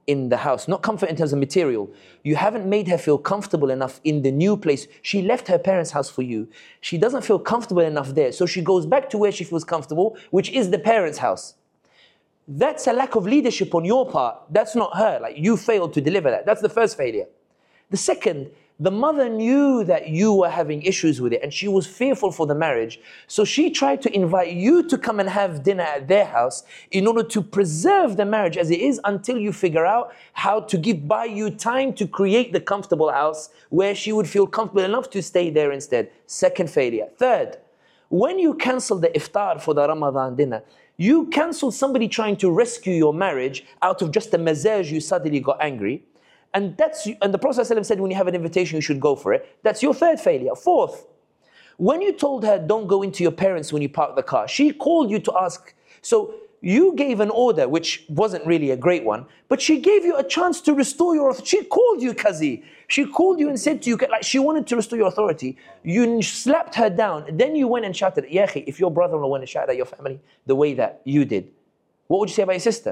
Speaker 2: in the house. Not comfort in terms of material. You haven't made her feel comfortable enough in the new place. She left her parents' house for you. She doesn't feel comfortable enough there. So she goes back to where she feels comfortable, which is the parents' house. That's a lack of leadership on your part. That's not her. Like, you failed to deliver that. That's the first failure. The second, the mother knew that you were having issues with it and she was fearful for the marriage. So she tried to invite you to come and have dinner at their house in order to preserve the marriage as it is until you figure out how to give buy you time to create the comfortable house where she would feel comfortable enough to stay there instead. Second failure. Third, when you cancel the iftar for the Ramadan dinner, you cancelled somebody trying to rescue your marriage out of just a mazaj, you suddenly got angry. And that's and the Prophet ﷺ said when you have an invitation, you should go for it. That's your third failure. Fourth, when you told her, don't go into your parents when you park the car, she called you to ask. So you gave an order, which wasn't really a great one, but she gave you a chance to restore your authority. She called you, Kazi. She called you and said to you, like she wanted to restore your authority. You slapped her down. Then you went and shouted, Ya akhi, if your brother-in-law went and shouted at your family the way that you did, what would you say about your sister?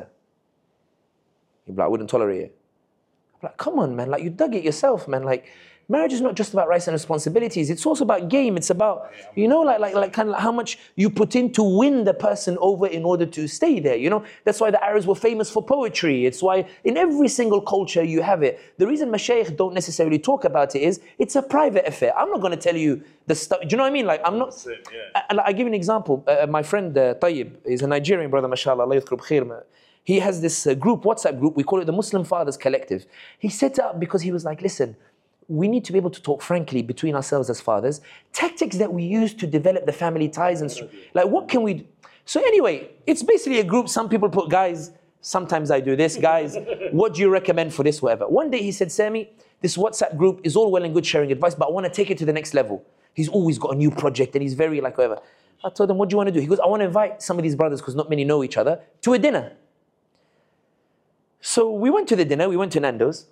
Speaker 2: You'd be like, I wouldn't tolerate it. Like, come on, man, like you dug it yourself, man. Like, marriage is not just about rights and responsibilities. It's also about game. It's about, you know, like, like, like kind of like how much you put in to win the person over in order to stay there, you know? That's why the Arabs were famous for poetry. It's why in every single culture you have it. The reason Mashaykh don't necessarily talk about it is it's a private affair. I'm not going to tell you the stuff. Do you know what I mean? Like, I'm not... It, yeah. I, I give you an example. Uh, my friend uh, Tayyib is a Nigerian brother, mashallah, Allah yadhkur bkhair. He has this uh, group, WhatsApp group, we call it the Muslim Fathers Collective. He set it up because he was like, listen, we need to be able to talk frankly between ourselves as fathers. Tactics that we use to develop the family ties and like, what can we do? So anyway, it's basically a group. Some people put, guys, sometimes I do this, guys, what do you recommend for this, whatever. One day he said, Sami, this WhatsApp group is all well and good sharing advice, but I want to take it to the next level. He's always got a new project and he's very like, whatever. I told him, what do you want to do? He goes, I want to invite some of these brothers, because not many know each other, to a dinner. So we went to the dinner, we went to Nando's,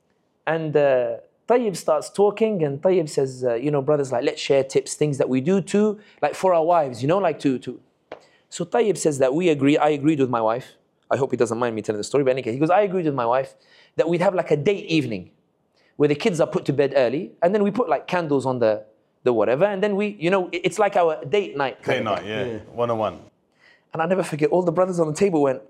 Speaker 2: and uh, Tayyib starts talking, and Tayyib says, uh, you know, brothers, like, let's share tips, things that we do too, like for our wives, you know, like to, to. So Tayyib says that we agree, I agreed with my wife. I hope he doesn't mind me telling the story, but anyway, he goes, I agreed with my wife that we'd have like a date evening where the kids are put to bed early, and then we put like candles on the, the whatever, and then we, you know, it's like our date night.
Speaker 3: Date night, yeah. yeah, one-on-one.
Speaker 2: And I never forget, all the brothers on the table went,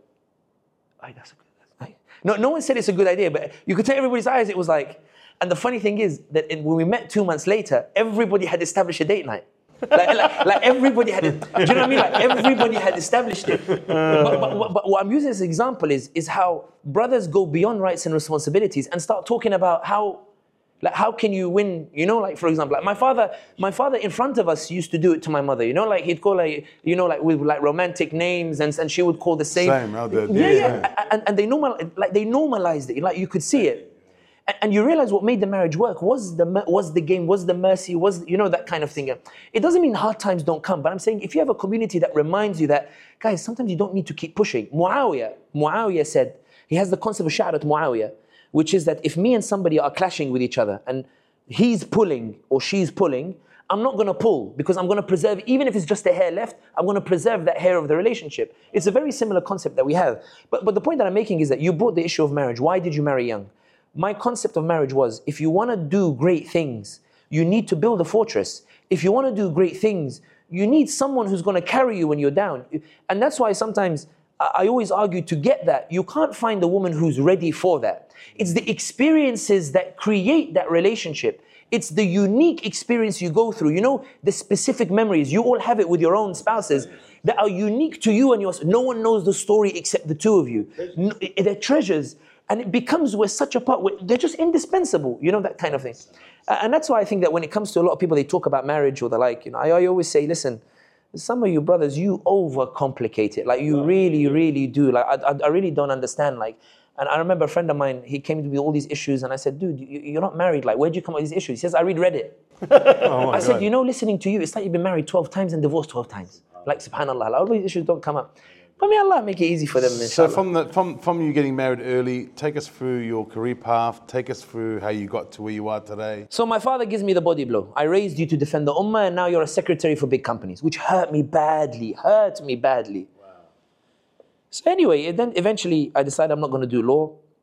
Speaker 2: "Aye, that's a good idea." No, no one said it's a good idea, but you could tell everybody's eyes, it was like, and the funny thing is that it, when we met two months later, everybody had established a date night. like, like, like everybody had it. Do you know what I mean? Like everybody had established it. But, but, but what I'm using as an example is, is how brothers go beyond rights and responsibilities and start talking about how, like, how can you win? You know, like for example, like my father, my father in front of us used to do it to my mother. You know, like he'd call her, you know, like with like romantic names, and, and she would call the same.
Speaker 3: Same, I did.
Speaker 2: Yeah,
Speaker 3: yeah.
Speaker 2: yeah. And, and they normal, like they normalized it. Like you could see it. And you realize what made the marriage work was the was the game, was the mercy, was, you know, that kind of thing. It doesn't mean hard times don't come, but I'm saying if you have a community that reminds you that, guys, sometimes you don't need to keep pushing. Muawiyah, Muawiyah said, he has the concept of sha'rat Muawiyah, which is that if me and somebody are clashing with each other and he's pulling or she's pulling, I'm not going to pull because I'm going to preserve, even if it's just a hair left, I'm going to preserve that hair of the relationship. It's a very similar concept that we have. But, but the point that I'm making is that you brought the issue of marriage. Why did you marry young? My concept of marriage was, if you want to do great things, you need to build a fortress. If you want to do great things, you need someone who's going to carry you when you're down. And that's why sometimes I always argue, to get that, you can't find a woman who's ready for that. It's the experiences that create that relationship. It's the unique experience you go through. You know, the specific memories. You all have it with your own spouses that are unique to you and yours. No one knows the story except the two of you. No, they're treasures. And it becomes, we're such a part, they're just indispensable, you know, that kind of thing. Uh, and that's why I think that when it comes to a lot of people, they talk about marriage or the like, you know, I, I always say, listen, some of you brothers, you overcomplicate it. Like you really, really do. Like I, I, I really don't understand. Like, and I remember a friend of mine, he came to me with all these issues and I said, dude, you, you're not married. Like, where'd you come up with these issues? He says, I read Reddit. oh I said, God. You know, listening to you, it's like you've been married twelve times and divorced twelve times. Like, subhanAllah, like, all these issues don't come up. But may Allah make it easy for them, inshallah.
Speaker 3: So from, the, from, from you getting married early, take us through your career path, take us through how you got to where you are today.
Speaker 2: So my father gives me the body blow. I raised you to defend the ummah and now you're a secretary for big companies, which hurt me badly, hurt me badly. Wow. So anyway, then eventually I decided I'm not going to do law.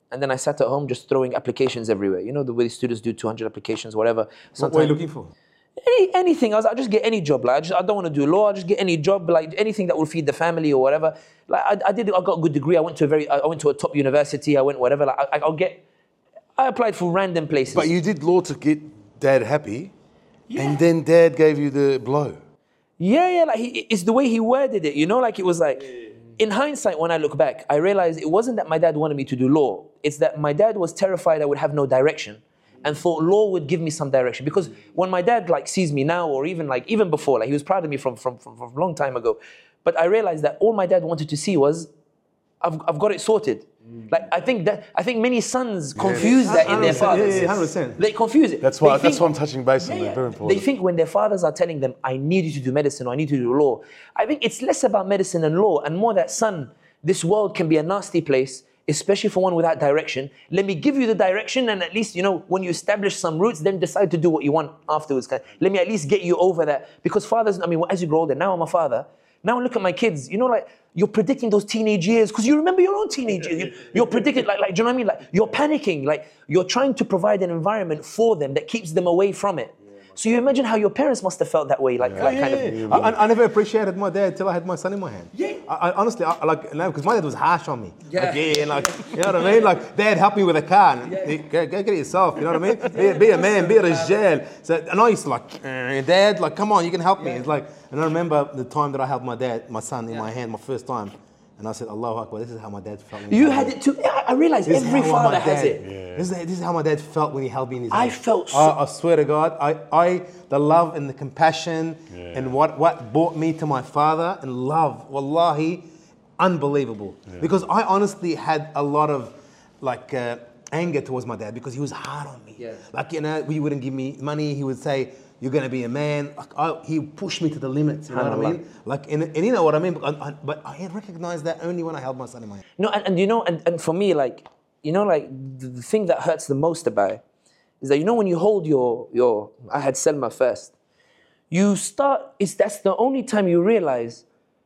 Speaker 2: And then I sat at home just throwing applications everywhere. You know, the way the students do two hundred applications, whatever.
Speaker 4: What were you looking for?
Speaker 2: Any, anything. I was, I'll just get any job. Like, I just, I don't want to do law. I'll just get any job, like anything that will feed the family or whatever. Like, I, I did, I got a good degree. I went to a very, I went to a top university. I went whatever. Like, I, I'll get, I applied for random places.
Speaker 3: But you did law to get Dad happy, yeah. and then Dad gave you the blow.
Speaker 2: Yeah, yeah. Like, he, it's the way he worded it. You know, like it was like, in hindsight, when I look back, I realized it wasn't that my dad wanted me to do law. It's that my dad was terrified I would have no direction, and thought law would give me some direction. Because when my dad like sees me now, or even like even before, like he was proud of me from from from, from a long time ago, but I realized that all my dad wanted to see was, I've I've got it sorted. Mm. Like I think that I think many sons confuse yeah. that in their fathers.
Speaker 4: Yeah, yeah, one hundred percent.
Speaker 2: They confuse it.
Speaker 3: That's why
Speaker 2: they
Speaker 3: that's
Speaker 2: think,
Speaker 3: why I'm touching base on
Speaker 2: yeah,
Speaker 3: that.
Speaker 2: yeah.
Speaker 3: Very important.
Speaker 2: They think when their fathers are telling them, "I need you to do medicine," or "I need you to do law," I think it's less about medicine and law, and more that, son, this world can be a nasty place, especially for one without direction. Let me give you the direction, and at least, you know, when you establish some roots, then decide to do what you want afterwards. Let me at least get you over that. Because fathers, I mean, as you grow older, now I'm a father. Now look at my kids. You know, like, you're predicting those teenage years, because you remember your own teenage years. You, you're predicting, like, like, do you know what I mean? Like, you're panicking. Like, you're trying to provide an environment for them that keeps them away from it. So you imagine how your parents must have felt that way, like,
Speaker 4: yeah.
Speaker 2: like
Speaker 4: yeah,
Speaker 2: kind
Speaker 4: yeah,
Speaker 2: of.
Speaker 4: yeah. I, I never appreciated my dad till I had my son in my hand.
Speaker 2: Yeah.
Speaker 4: I, I honestly, I, like, now because my dad was harsh on me.
Speaker 2: Yeah.
Speaker 4: Like, yeah, like, you know what I mean? Like, Dad helped me with a car. And
Speaker 2: Yeah.
Speaker 4: go, go get it yourself. You know what I mean? Be, be a man, be a rijal. So, and I used to like, eh, Dad, like, come on, you can help me.
Speaker 2: Yeah.
Speaker 4: It's like, and I remember the time that I held my dad, my son in
Speaker 2: Yeah.
Speaker 4: my hand, my first time. And I said, Allahu Akbar, this is how my dad felt. when
Speaker 2: You
Speaker 4: he held
Speaker 2: had
Speaker 4: me.
Speaker 2: it too. I I realize
Speaker 4: This is
Speaker 2: every
Speaker 4: how
Speaker 2: father
Speaker 4: my
Speaker 2: has
Speaker 4: dad-
Speaker 2: it.
Speaker 3: Yeah.
Speaker 4: This, is, this is how my dad felt when he held me in his
Speaker 2: I
Speaker 4: hand.
Speaker 2: felt so-
Speaker 4: I, I swear to God, I, I, the love and the compassion
Speaker 3: Yeah.
Speaker 4: and what, what brought me to my father and love, wallahi, unbelievable.
Speaker 3: Yeah.
Speaker 4: Because I honestly had a lot of like uh, anger towards my dad because he was hard on me.
Speaker 2: Yeah.
Speaker 4: Like, you know, he wouldn't give me money. He would say, you're going to be a man. Like, I, he pushed me to the limits, you know what I
Speaker 2: SubhanAllah.
Speaker 4: mean? Like, and, and you know what I mean? But I, but I recognized that only when I held my son in my hand.
Speaker 2: No, and, and you know, and, and for me, like, you know, like the, the thing that hurts the most about it is that, you know, when you hold your, your, I had Selma first, you start, it's, that's the only time you realize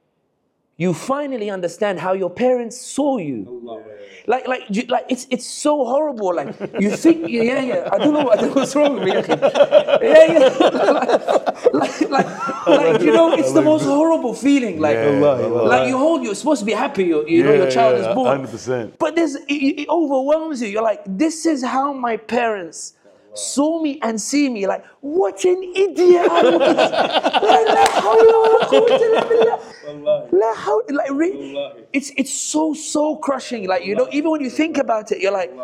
Speaker 2: you finally understand how your parents saw you. Like, like, you- like it's it's so horrible. Like, you think, yeah, yeah, I don't know, I don't know what's wrong with me. Yeah, yeah. like, like, like, like, you know, it's the most horrible feeling. Like,
Speaker 3: Yeah, Allah, Allah.
Speaker 2: like you hold, you're supposed to be happy, you, you know, your child is born.
Speaker 3: one hundred percent.
Speaker 2: But there's, it, it overwhelms you. You're like, this is how my parents saw me and see me. Like, what an idiot I was. La hawla wa la quwwata illa billah. La hawla- like, re- it's it's so so crushing. Like, you know, even when you think about it, you're like,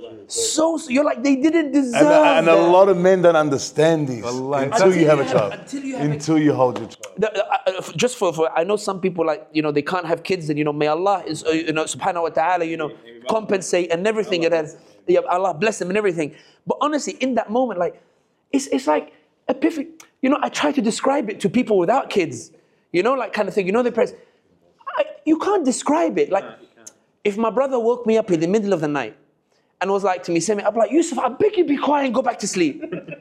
Speaker 2: so, so you're like, they didn't deserve
Speaker 3: And, and a
Speaker 2: that.
Speaker 3: lot of men don't understand this
Speaker 4: Wallahi.
Speaker 3: until you have a
Speaker 2: Until you
Speaker 3: child.
Speaker 2: have- until you have a-
Speaker 3: Until you hold your child.
Speaker 2: The- uh, uh, just for, for I know some people, like, you know, they can't have kids, and, you know, may Allah is uh, you know, subhanahu wa ta'ala, you know, compensate and everything, and then, yeah, Allah bless them and everything. But honestly, in that moment, like, it's it's like epiphany. You know, I try to describe it to people without kids, you know, like, kind of thing. You know, the press, I, you can't describe it. Like, if my brother woke me up in the middle of the night and was like to me, Semi, I'm like, Yusuf, I beg you be quiet and go back to sleep.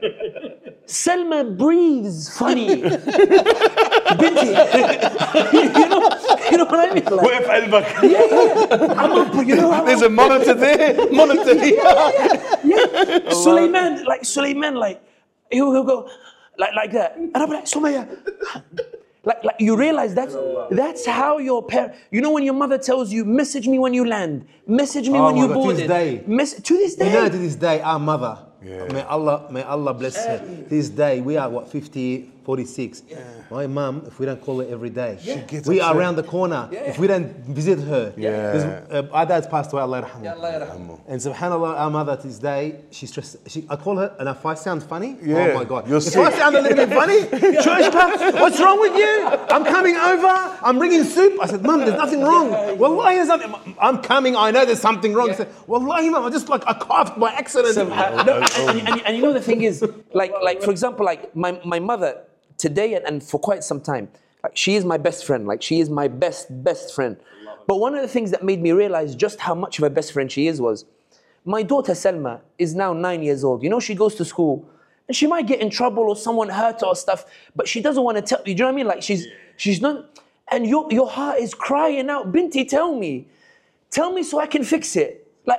Speaker 2: Selma breathes funny. Binti. you know, you know what I mean? Like,
Speaker 3: وقف قلبك.
Speaker 2: yeah, yeah. I'm up, you know. I'm
Speaker 3: There's
Speaker 2: up.
Speaker 3: a monitor there, monitor here.
Speaker 2: Yeah. Suleiman, like Suleiman, like he'll, he'll go like like that, and I'm like, Sumaya. Like, like you realize that's that's how your parent. You know, when your mother tells you, message me when you land, message me
Speaker 4: Oh
Speaker 2: when
Speaker 4: my
Speaker 2: you
Speaker 4: God, to
Speaker 2: boarded.
Speaker 4: this day.
Speaker 2: Mess- to this day.
Speaker 4: You know, to this day, our mother,
Speaker 3: Yeah.
Speaker 4: may Allah, may Allah bless her. To this day, we are what fifty, forty-six. My mum, if we don't call her every day,
Speaker 3: gets
Speaker 4: we are
Speaker 3: upset.
Speaker 4: around the corner. If we don't visit her,
Speaker 3: Yeah.
Speaker 4: 'Cause, uh, our dad's passed away, Allah yarhamu.
Speaker 2: Allah yarham.
Speaker 4: And subhanallah, our mother to this day, she's just, she, I call her, and if I sound funny,
Speaker 3: Yeah.
Speaker 4: oh my God.
Speaker 3: You're
Speaker 4: if
Speaker 3: sick.
Speaker 4: I sound a little bit funny, Shoshka, what's wrong with you? I'm coming over, I'm bringing soup. I said, Mum, there's nothing wrong. Wallahi, there's nothing. I'm coming, I know there's something wrong. She said, Wallahi, Mum, I just like, I coughed by accident.
Speaker 2: Subhan- no, and, and, and, and you know the thing is, like, like for example, like my, my mother today and, and for quite some time, like, she is my best friend. Like, she is my best best friend. But one of the things that made me realize just how much of a best friend she is was, my daughter Selma is now nine years old. You know, she goes to school and she might get in trouble or someone hurt her or stuff, but she doesn't want to tell you. Do you know what I mean? Like, she's she's not, and your your heart is crying out, Binti, tell me, tell me so I can fix it. Like,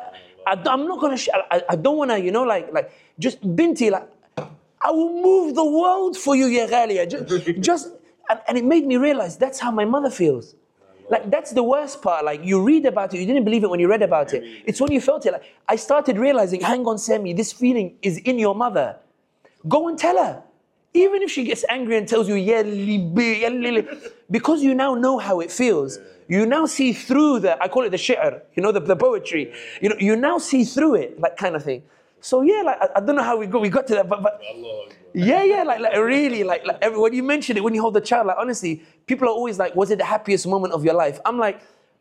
Speaker 2: I, I'm not gonna. Sh- I, I don't wanna. You know, like, like just binti, like, I will move the world for you, ya Ghalia. Just, just and, and it made me realize that's how my mother feels. Like, that's the worst part. Like, you read about it, you didn't believe it when you read about it. It's when you felt it. Like, I started realizing, hang on, Sammy, this feeling is in your mother. Go and tell her. Even if she gets angry and tells you, yeah, libi, yeah, lili, because you now know how it feels. You now see through the, I call it the shi'r, you know, the, the poetry. You know, you now see through it, like, kind of thing. So yeah, like, I, I don't know how we got, we got to that, but, but yeah, yeah, like, like really, like, like every, when you mention it, when you hold the child, like, honestly, people are always like, was it the happiest moment of your life? I'm like,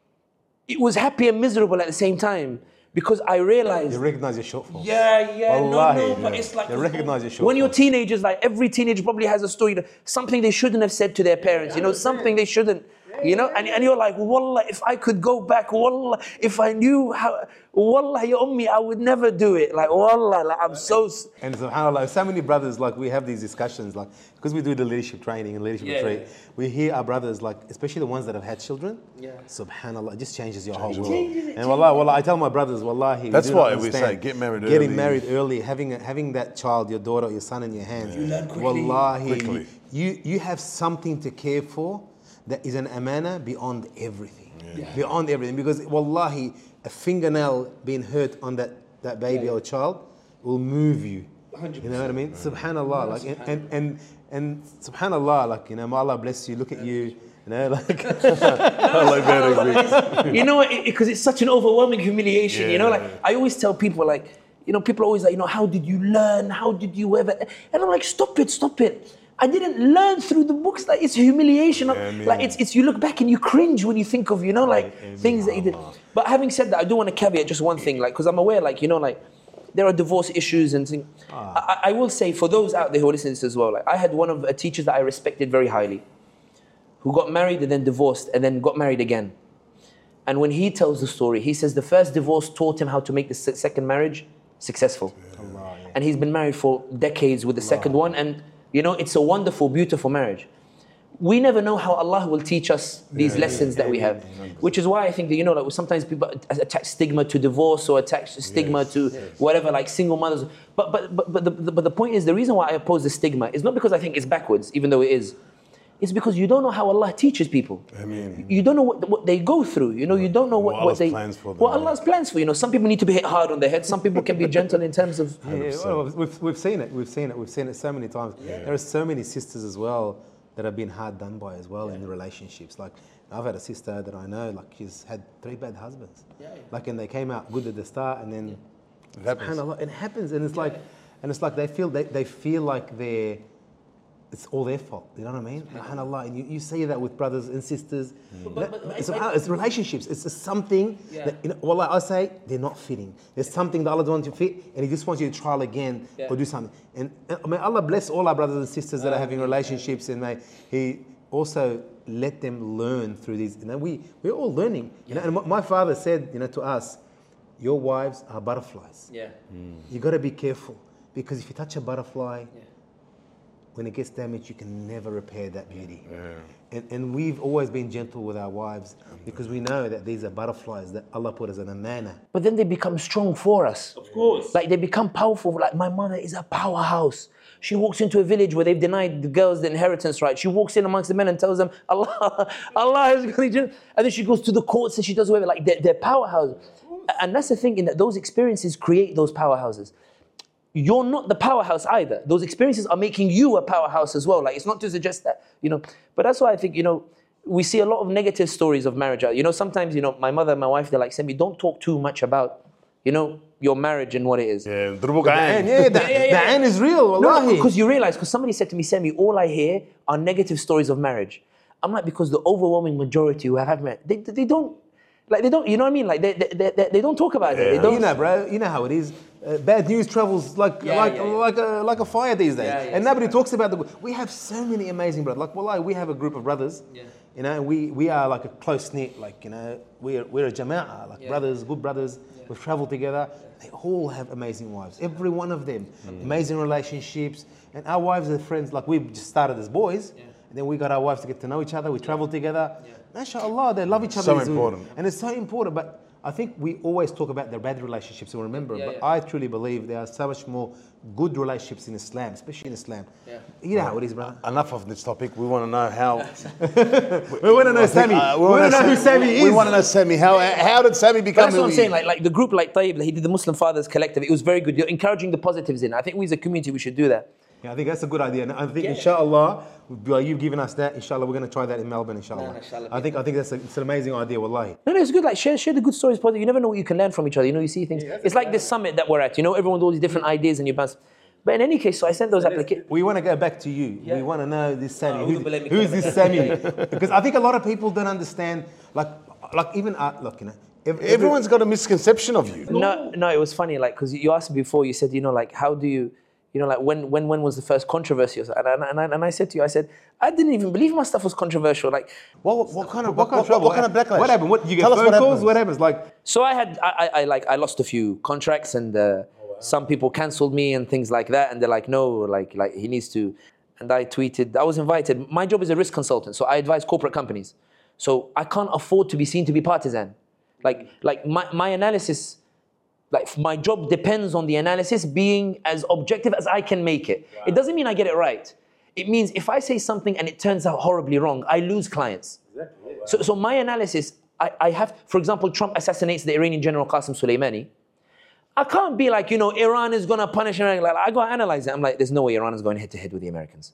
Speaker 2: it was happy and miserable at the same time, because I realized.
Speaker 4: You recognize your shortfall.
Speaker 2: Yeah, yeah,
Speaker 4: Wallahi,
Speaker 2: no, no, but
Speaker 4: yeah.
Speaker 2: it's like.
Speaker 4: You recognize your shortfall.
Speaker 2: When you're teenagers, like, every teenager probably has a story, something they shouldn't have said to their parents, you know, something they shouldn't. You know, and, and you're like, wallah, if I could go back, wallah, if I knew how, wallah, ya ummi, I would never do it. Like, wallah, like, I'm so...
Speaker 4: And subhanAllah, so many brothers, like, we have these discussions, like, because we do the leadership training and leadership
Speaker 2: Yeah,
Speaker 4: retreat,
Speaker 2: yeah.
Speaker 4: we hear our brothers, like, especially the ones that have had children,
Speaker 2: Yeah.
Speaker 4: subhanAllah, it just changes your whole
Speaker 3: Changes
Speaker 4: world.
Speaker 3: it. Changes
Speaker 4: And wallah, wallah, I tell my brothers, wallahi,
Speaker 3: That's
Speaker 4: you do not
Speaker 3: why we
Speaker 4: understand.
Speaker 3: say get married
Speaker 4: Getting
Speaker 3: early.
Speaker 4: married early, having a, having that child, your daughter, your son in your hands.
Speaker 2: You learn quickly.
Speaker 4: Wallahi,
Speaker 3: Quickly.
Speaker 4: you, you have something to care for that is an amana beyond everything.
Speaker 2: Yeah.
Speaker 4: Beyond everything. Because wallahi, a fingernail being hurt on that, that baby
Speaker 2: Yeah.
Speaker 4: or child will move you.
Speaker 2: one hundred percent.
Speaker 4: You know what I mean? Subhanallah. Like, and, and, and, and subhanallah, like, you know, may Allah bless you, look at you, you know, like.
Speaker 3: I like that.
Speaker 2: You know, because it, it's such an overwhelming humiliation, you know,
Speaker 3: Yeah.
Speaker 2: like, I always tell people, like, you know, people are always like, you know, how did you learn? How did you ever? And I'm like, stop it, stop it. I didn't learn through the books. Like, it's humiliation.
Speaker 3: Yeah, man.
Speaker 2: Like, it's, it's, you look back and you cringe when you think of, you know, like, things that you did. But having said that, I do want to caveat just one thing, like, because I'm aware, like, you know, like, there are divorce issues and things. I, I will say, for those out there who are listening to this as well, like, I had one of the teachers that I respected very highly, who got married and then divorced and then got married again. And when he tells the story, he says the first divorce taught him how to make the se- second marriage successful.
Speaker 4: Allah, yeah.
Speaker 2: And he's been married for decades with the second one. And, you know, it's a wonderful, beautiful marriage. We never know how Allah will teach us these
Speaker 3: Yeah,
Speaker 2: lessons
Speaker 3: yeah,
Speaker 2: that we
Speaker 3: yeah,
Speaker 2: have.
Speaker 3: yeah.
Speaker 2: Which is why I think that, you know, like, sometimes people attach stigma to divorce or attach stigma
Speaker 3: Yes,
Speaker 2: to whatever, like single mothers. But but but but the, but the point is, the reason why I oppose the stigma is not because I think it's backwards, even though it is. It's because you don't know how Allah teaches people.
Speaker 3: I mean,
Speaker 2: You don't know what, what they go through. You know, you don't know what,
Speaker 3: What
Speaker 2: what
Speaker 3: Allah's
Speaker 2: they
Speaker 3: plans for them,
Speaker 2: what
Speaker 3: yeah.
Speaker 2: Allah's plans for. You know, some people need to be hit hard on the head. Some people can be gentle in terms of.
Speaker 4: Yeah, well, we've, we've seen it, we've seen it, we've seen it so many times. There are so many sisters as well that have been hard done by as well in the relationships. Like, I've had a sister that I know, like, she's had three bad husbands.
Speaker 2: Yeah, yeah.
Speaker 4: Like, and they came out good at the start, and then,
Speaker 3: It happens.
Speaker 4: subhanAllah, it happens, and it's like, and it's like they feel they, they feel like they're, it's all their fault. You know what I mean? SubhanAllah, and you, you see that with brothers and sisters.
Speaker 2: But-
Speaker 4: That-
Speaker 2: but- but
Speaker 4: it's,
Speaker 2: I-
Speaker 4: subhanallah, it's relationships. It's just something
Speaker 2: Yeah.
Speaker 4: that, you know, well, I say they're not fitting. There's something that Allah wants you to fit, and He just wants you to trial again
Speaker 2: Yeah.
Speaker 4: or do something. And uh, may Allah bless all our brothers and sisters that are having relationships, and may He also let them learn through these. You know, we we're all learning. You know, and my- my father said, you know, to us, your wives are butterflies.
Speaker 2: Yeah.
Speaker 4: You got to be careful, because if you touch a butterfly,
Speaker 2: Yeah.
Speaker 4: when it gets damaged, you can never repair that beauty.
Speaker 3: Yeah.
Speaker 4: And, and we've always been gentle with our wives, because we know that these are butterflies that Allah put as an amana.
Speaker 2: But then they become strong for us.
Speaker 5: Of course.
Speaker 2: Like, they become powerful. Like, my mother is a powerhouse. She walks into a village where they've denied the girls the inheritance right. She walks in amongst the men and tells them, Allah, Allah is going to... And then she goes to the courts and she does whatever. Like, they're, they're powerhouses. And that's the thing, in that those experiences create those powerhouses. You're not the powerhouse either. Those experiences are making you a powerhouse as well. Like, it's not to suggest that, you know. But that's why I think, you know, we see a lot of negative stories of marriage. You know, sometimes, you know, my mother and my wife, they're like, Semi, don't talk too much about, you know, your marriage and what it is.
Speaker 3: Yeah, ضربوك
Speaker 4: And
Speaker 3: عين.
Speaker 4: yeah, the,
Speaker 2: Yeah, yeah, yeah.
Speaker 4: the ain is real,
Speaker 2: No,
Speaker 4: wallahi.
Speaker 2: because you realize, because somebody said to me, Semi, all I hear are negative stories of marriage. I'm like, because the overwhelming majority who have had marriage, they, they don't, like, they don't, you know what I mean? Like, they, they, they, they don't talk about it. They
Speaker 3: Yeah.
Speaker 2: don't.
Speaker 4: You know, bro, you know how it is. Uh, bad news travels like
Speaker 2: Yeah,
Speaker 4: like
Speaker 2: yeah, yeah.
Speaker 4: like a like a fire these days,
Speaker 2: Yeah, yeah,
Speaker 4: and nobody talks about the. We have so many amazing brothers. Like, wallahi, we have a group of brothers.
Speaker 2: Yeah.
Speaker 4: You know, we we are like a close knit. Like, you know, we're we're a jama'ah, like
Speaker 2: Yeah.
Speaker 4: brothers, good brothers. We've traveled together. They all have amazing wives. Every one of them, amazing relationships. And our wives are friends. Like, we just started as boys,
Speaker 2: Yeah.
Speaker 4: and then we got our wives to get to know each other. We traveled together. MashaAllah, they love each other.
Speaker 3: So
Speaker 4: It's-
Speaker 3: important.
Speaker 4: And it's so important. But
Speaker 1: I think we always talk about the bad relationships, and remember,
Speaker 2: Yeah,
Speaker 1: but
Speaker 2: yeah.
Speaker 1: I truly believe there are so much more good relationships in Islam, especially in Islam.
Speaker 2: Yeah.
Speaker 1: You know how it is, brother.
Speaker 3: Enough of this topic. We want to know how.
Speaker 1: We want to know Sammy.
Speaker 3: Uh,
Speaker 1: we want to know who Sammy is.
Speaker 3: We want to know Sammy. How how did Sammy become?
Speaker 2: That's what
Speaker 3: who
Speaker 2: I'm
Speaker 3: he
Speaker 2: saying.
Speaker 3: is?
Speaker 2: Like, like the group, like Tayyib, he did the Muslim Fathers Collective. It was very good. You're encouraging the positives in. I think we as a community, we should do that.
Speaker 1: Yeah, I think that's a good idea. And I think,
Speaker 2: Yeah.
Speaker 1: inshallah, by you giving us that, inshallah, we're going to try that in Melbourne, inshallah.
Speaker 2: No, no, inshallah.
Speaker 1: I think I think that's a, it's an amazing idea, wallahi.
Speaker 2: No, no, it's good. Like share, share the good stories. Positive. You never know what you can learn from each other. You know, you see things. It's like this summit that we're at. You know, everyone with all these different ideas and you bounce. But in any case, so I sent those applications.
Speaker 1: We want to go back to you.
Speaker 2: Yeah.
Speaker 1: We want to know this Sammy.
Speaker 2: Oh,
Speaker 1: Who's,
Speaker 2: believe me,
Speaker 1: who's
Speaker 2: come
Speaker 1: this Sammy? Because I think a lot of people don't understand, like, like even, uh, look, you know. ev- every-
Speaker 3: Everyone's got a misconception of you.
Speaker 2: No, no, it was funny. Like, because you asked me before, you said, you know, like, how do you, you know, like, when, when, when was the first controversy? And, and, and, I, and I said to you, I said, I didn't even believe my stuff was controversial. Like,
Speaker 3: What, what kind of
Speaker 1: What kind of trouble?
Speaker 3: What kind of backlash?
Speaker 1: What happened? What, you get
Speaker 3: Tell us
Speaker 1: phone
Speaker 3: what
Speaker 1: calls?
Speaker 3: happens.
Speaker 1: What happens? Like,
Speaker 2: so I had, I, I, I like, I lost a few contracts, and uh, some people cancelled me and things like that. And they're like, no, like, like he needs to. And I tweeted, I was invited. My job is a risk consultant, so I advise corporate companies. So I can't afford to be seen to be partisan. Like, like my, my analysis, like my job depends on the analysis being as objective as I can make it. It doesn't mean I get it right. It means if I say something and it turns out horribly wrong, I lose clients. So, so my analysis, I, I have, for example, Trump assassinates the Iranian general Qasem Soleimani. I can't be like, you know, Iran is going to punish Iran. Like, I got to analyze it. I'm like, there's no way Iran is going head to head with the Americans.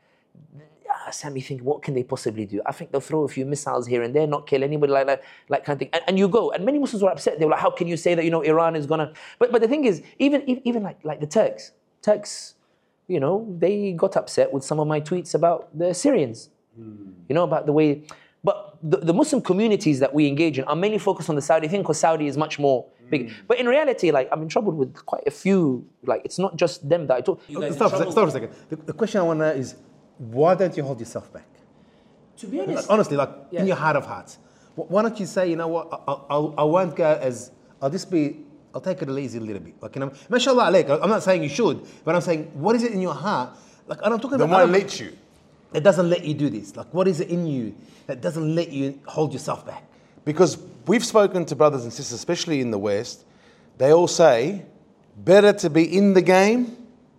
Speaker 2: Ah, Sammy, think, what can they possibly do? I think they'll throw a few missiles here and there, not kill anybody, like that, like kind of thing. And, and you go, and many Muslims were upset. They were like, how can you say that, you know, Iran is going to... But but the thing is, even, even like, like the Turks, Turks, you know, they got upset with some of my tweets about the Syrians, you know, about the way... But the, the Muslim communities that we engage in are mainly focused on the Saudi thing because Saudi is much more big. But in reality, like, I'm in trouble with quite a few, like, it's not just them that I talk.
Speaker 1: stop, stop, stop for a second. The, the question I want to know is, why don't you hold yourself back?
Speaker 2: To be honest,
Speaker 1: Like, honestly, like
Speaker 2: Yeah.
Speaker 1: in your heart of hearts, wh- why don't you say, you know what, I'll, I'll, I won't go as, I'll just be, I'll take it easy a little bit. Like, you know, mashallah alaik, I'm not saying you should, but I'm saying, what is it in your heart? Like, I'm talking
Speaker 3: The
Speaker 1: about. I
Speaker 3: one
Speaker 1: don't-
Speaker 3: let you.
Speaker 1: That doesn't let you do this. Like, what is it in you that doesn't let you hold yourself back?
Speaker 3: Because we've spoken to brothers and sisters, especially in the West, they all say, better to be in the game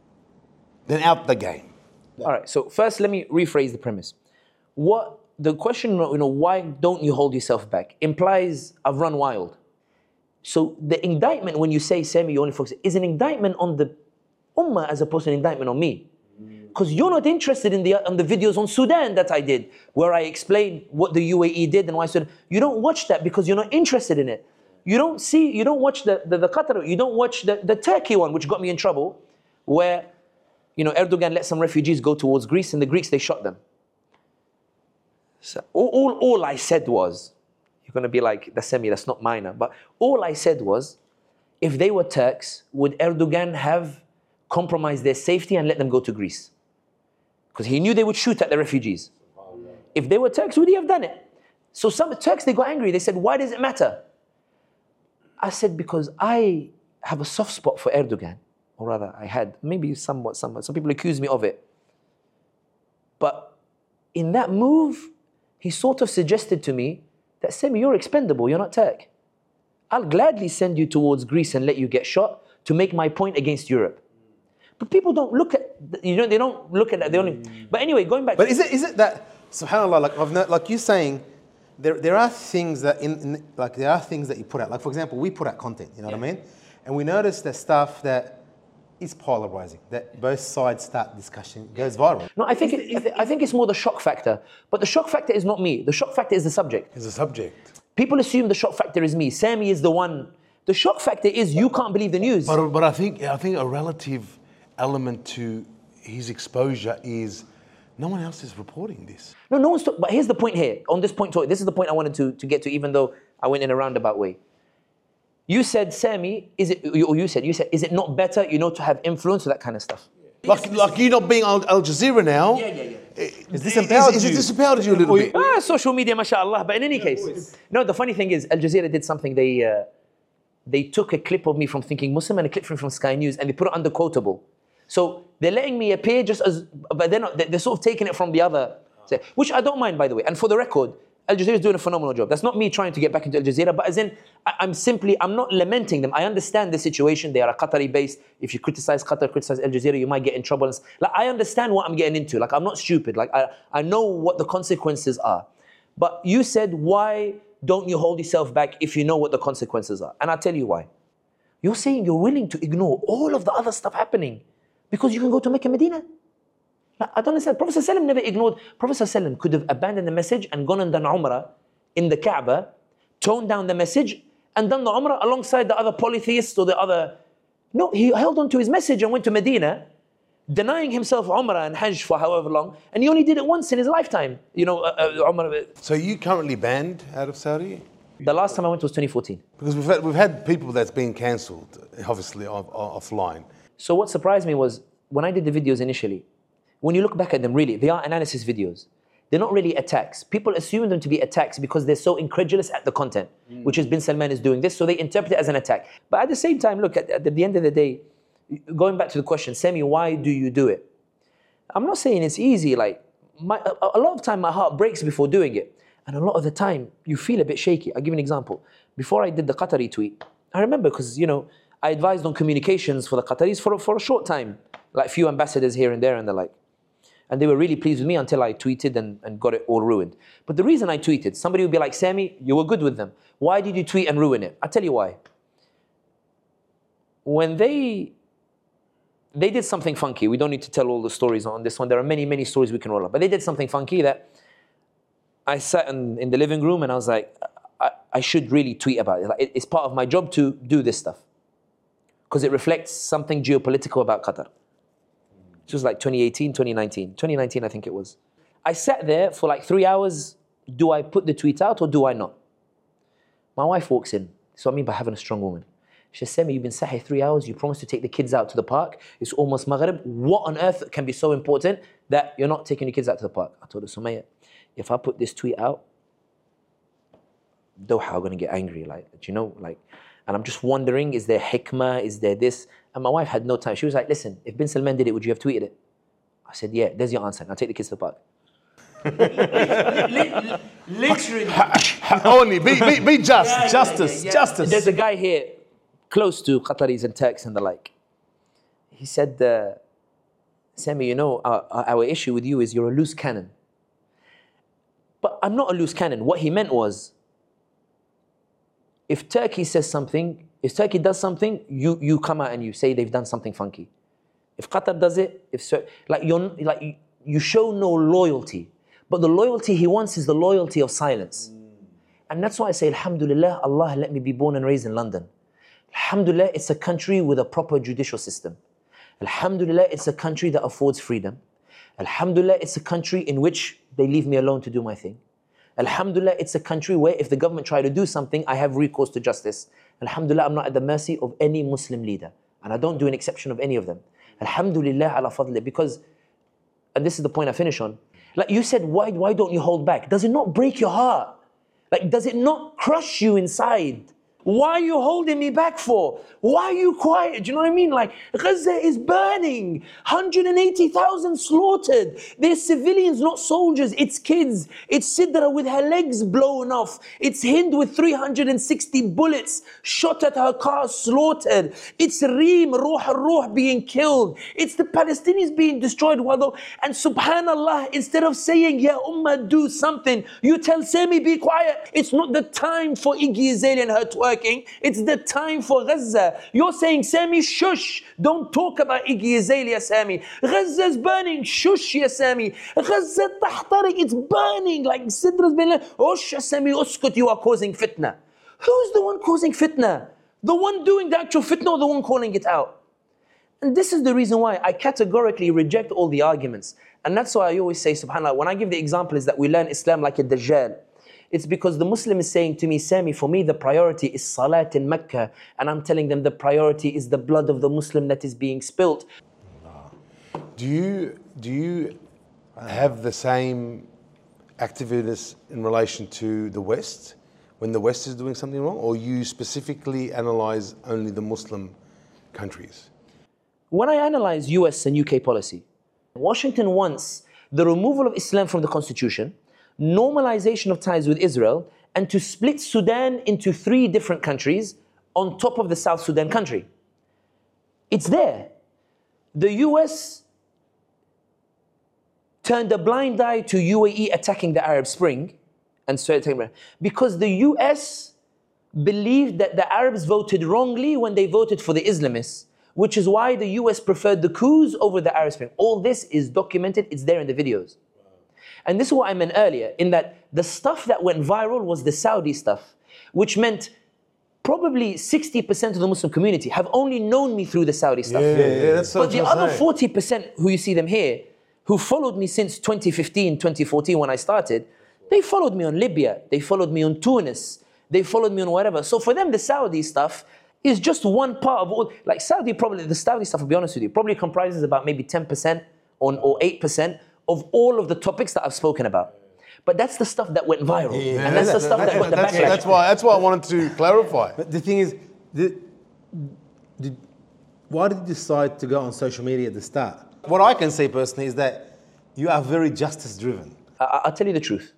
Speaker 3: than out the game.
Speaker 2: All right, so first let me rephrase the premise. What the question, you know, why don't you hold yourself back, implies I've run wild. So the indictment when you say Sammy, you only focus, is an indictment on the ummah as opposed to an indictment on me. Because you're not interested in the on the videos on Sudan that I did, where I explained what the U A E did and why Sudan. You don't watch that because you're not interested in it. You don't see, you don't watch the, the, the Qatar, you don't watch the, the Turkey one, which got me in trouble, where, you know, Erdogan let some refugees go towards Greece, and the Greeks, they shot them. So all, all, all I said was, you're going to be like, that's semi, that's not minor, but all I said was, if they were Turks, would Erdogan have compromised their safety and let them go to Greece? Because he knew they would shoot at the refugees. If they were Turks, would he have done it? So some Turks, they got angry. They said, why does it matter? I said, because I have a soft spot for Erdogan. Or rather, I had, maybe somewhat, somewhat. Some people accuse me of it. But in that move, he sort of suggested to me that, Semi, you're expendable, you're not Turk. I'll gladly send you towards Greece and let you get shot to make my point against Europe. But people don't look at, you know, they don't look at that. They only, but anyway, going back
Speaker 1: But
Speaker 2: to...
Speaker 1: is it is it that, subhanAllah, like, I've not, like you're saying, there, there are things that, in, in, like there are things that you put out. Like, for example, we put out content, you know what I mean? And we notice that stuff that is polarizing, that both sides start discussion, goes viral.
Speaker 2: No, I think, it, I, th- I think it's more the shock factor. But the shock factor is not me. The shock factor is the subject.
Speaker 3: It's a subject.
Speaker 2: People assume the shock factor is me. Sammy is the one. The shock factor is you can't believe the news.
Speaker 3: But, but I think I think a relative element to his exposure is no one else is reporting this.
Speaker 2: No, no one's talking. But here's the point here. On this point, this is the point I wanted to, to get to, even though I went in a roundabout way. You said, Sammy, is it, or you said, you said, is it not better, you know, to have influence or that kind of stuff?
Speaker 3: Like, like you not being Al, Al Jazeera now.
Speaker 2: Yeah, yeah, yeah.
Speaker 1: Is this empowered
Speaker 3: Is, is
Speaker 1: you?
Speaker 3: it disempowered you a little bit?
Speaker 2: Ah, social media, mashallah. But in any case, no, the funny thing is, Al Jazeera did something. They uh, they took a clip of me from Thinking Muslim and a clip from, from Sky News, and they put it under quotable. So they're letting me appear just as, but they're not. They're sort of taking it from the other, which I don't mind, by the way. And for the record, Al Jazeera is doing a phenomenal job. That's not me trying to get back into Al Jazeera, but as in, I, I'm simply, I'm not lamenting them. I understand the situation. They are a Qatari base. If you criticize Qatar, criticize Al Jazeera, you might get in trouble. Like, I understand what I'm getting into. Like, I'm not stupid. Like, I, I know what the consequences are. But you said, why don't you hold yourself back if you know what the consequences are? And I'll tell you why. You're saying you're willing to ignore all of the other stuff happening because you can go to Mecca, Medina. Like, I don't understand. Prophet ﷺ never ignored. Prophet ﷺ could have abandoned the message and gone and done Umrah in the Kaaba, toned down the message, and done the Umrah alongside the other polytheists or the other. No, he held on to his message and went to Medina, denying himself Umrah and Hajj for however long, and he only did it once in his lifetime. You know, uh, uh, Umrah.
Speaker 3: So you currently banned out of Saudi?
Speaker 2: The last time I went was twenty fourteen.
Speaker 3: Because we've had, we've had people that's been cancelled, obviously, off, offline.
Speaker 2: So what surprised me was, when I did the videos initially, when you look back at them, really, they are analysis videos. They're not really attacks. People assume them to be attacks because they're so incredulous at the content, mm. which is Bin Salman is doing this, so they interpret it as an attack. But at the same time, look, at, at the end of the day, going back to the question, Sami, why do you do it? I'm not saying it's easy. Like, my, a, a lot of time my heart breaks before doing it. And a lot of the time, you feel a bit shaky. I'll give you an example. Before I did the Qatari tweet, I remember because, you know, I advised on communications for the Qataris for, for a short time, like few ambassadors here and there and the like. And they were really pleased with me until I tweeted and, and got it all ruined. But the reason I tweeted, somebody would be like, Sami, you were good with them. Why did you tweet and ruin it? I'll tell you why. When they, they did something funky, we don't need to tell all the stories on this one. There are many, many stories we can roll up. But they did something funky that I sat in, in the living room and I was like, I, I should really tweet about it. Like, it. It's part of my job to do this stuff. Because it reflects something geopolitical about Qatar. This was like twenty eighteen, twenty nineteen. twenty nineteen, I think it was. I sat there for like three hours. Do I put the tweet out or do I not? My wife walks in. That's what I mean by having a strong woman. She says, Sami, you've been sat here three hours. You promised to take the kids out to the park. It's almost Maghrib. What on earth can be so important that you're not taking your kids out to the park? I told her, Sumaya, if I put this tweet out, Doha are going to get angry. Like, do you know, like, and I'm just wondering, is there hikmah? Is there this? And my wife had no time. She was like, listen, if Bin Salman did it, would you have tweeted it? I said, yeah, there's your answer. Now take the kids to the park. Literally.
Speaker 3: Only, be, be, be just.
Speaker 2: Yeah,
Speaker 3: justice,
Speaker 2: yeah, yeah.
Speaker 3: justice.
Speaker 2: There's a guy here, close to Qataris and Turks and the like. He said, uh, Sami, you know, our, our issue with you is you're a loose cannon. But I'm not a loose cannon. What he meant was, if Turkey says something, if Turkey does something, you, you come out and you say they've done something funky. If Qatar does it, if like you're like you, you show no loyalty, but the loyalty he wants is the loyalty of silence, mm. and that's why I say, Alhamdulillah, Allah let me be born and raised in London. Alhamdulillah, it's a country with a proper judicial system. Alhamdulillah, it's a country that affords freedom. Alhamdulillah, it's a country in which they leave me alone to do my thing. Alhamdulillah, it's a country where if the government try to do something, I have recourse to justice. Alhamdulillah, I'm not at the mercy of any Muslim leader. And I don't do an exception of any of them. Alhamdulillah ala fadli. Because, and this is the point I finish on. Like you said, why, why don't you hold back? Does it not break your heart? Like, does it not crush you inside? Why are you holding me back for? Why are you quiet? Do you know what I mean? Like, Gaza is burning. one hundred eighty thousand slaughtered. They're civilians, not soldiers. It's kids. It's Sidra with her legs blown off. It's Hind with three hundred sixty bullets shot at her car, slaughtered. It's Reem, Ruh al-Ruh being killed. It's the Palestinians being destroyed. And subhanallah, instead of saying, Ya Ummah, do something, you tell Sami, be quiet. It's not the time for Iggy Azalea and her twerk. It's the time for Gaza. You're saying, Sami, shush. Don't talk about Iggy Azalea, Sami. Gaza's burning. Shush, ya Sami. Gaza tahtarik. It's burning. Like Sidra's been like, Osh, Sami, uskut, you are causing fitna. Who's the one causing fitna? The one doing the actual fitna or the one calling it out? And this is the reason why I categorically reject all the arguments. And that's why I always say, subhanAllah, when I give the example is that we learn Islam like a Dajjal. It's because the Muslim is saying to me, Sami, for me the priority is Salat in Mecca. And I'm telling them the priority is the blood of the Muslim that is being spilt.
Speaker 3: Do you, do you have the same activities in relation to the West, when the West is doing something wrong? Or you specifically analyse only the Muslim countries?
Speaker 2: When I analyse U S and U K policy, Washington wants the removal of Islam from the Constitution, normalization of ties with Israel, and to split Sudan into three different countries on top of the South Sudan country. It's there. The U S turned a blind eye to U A E attacking the Arab Spring, and so because the U S believed that the Arabs voted wrongly when they voted for the Islamists, which is why the U S preferred the coups over the Arab Spring. All this is documented, it's there in the videos. And this is what I meant earlier, in that the stuff that went viral was the Saudi stuff, which meant probably sixty percent of the Muslim community have only known me through the Saudi stuff.
Speaker 3: Yeah, yeah, that's
Speaker 2: but
Speaker 3: what
Speaker 2: the
Speaker 3: I'm
Speaker 2: other
Speaker 3: saying.
Speaker 2: forty percent who you see them here, who followed me since twenty fifteen, twenty fourteen when I started, they followed me on Libya, they followed me on Tunis, they followed me on whatever. So for them, the Saudi stuff is just one part of all. Like Saudi, probably, the Saudi stuff, I'll be honest with you, probably comprises about maybe ten percent or, or eight percent of all of the topics that I've spoken about. But that's the stuff that went viral.
Speaker 3: Yeah,
Speaker 2: and that's the
Speaker 3: that-
Speaker 2: stuff
Speaker 3: that-
Speaker 2: that got the
Speaker 3: that's,
Speaker 2: backlash.
Speaker 3: that's why. That's why I wanted to clarify.
Speaker 1: But the thing is, the, the, why did you decide to go on social media at the start? What I can say personally is that you are very justice driven.
Speaker 2: I, I'll tell you the truth.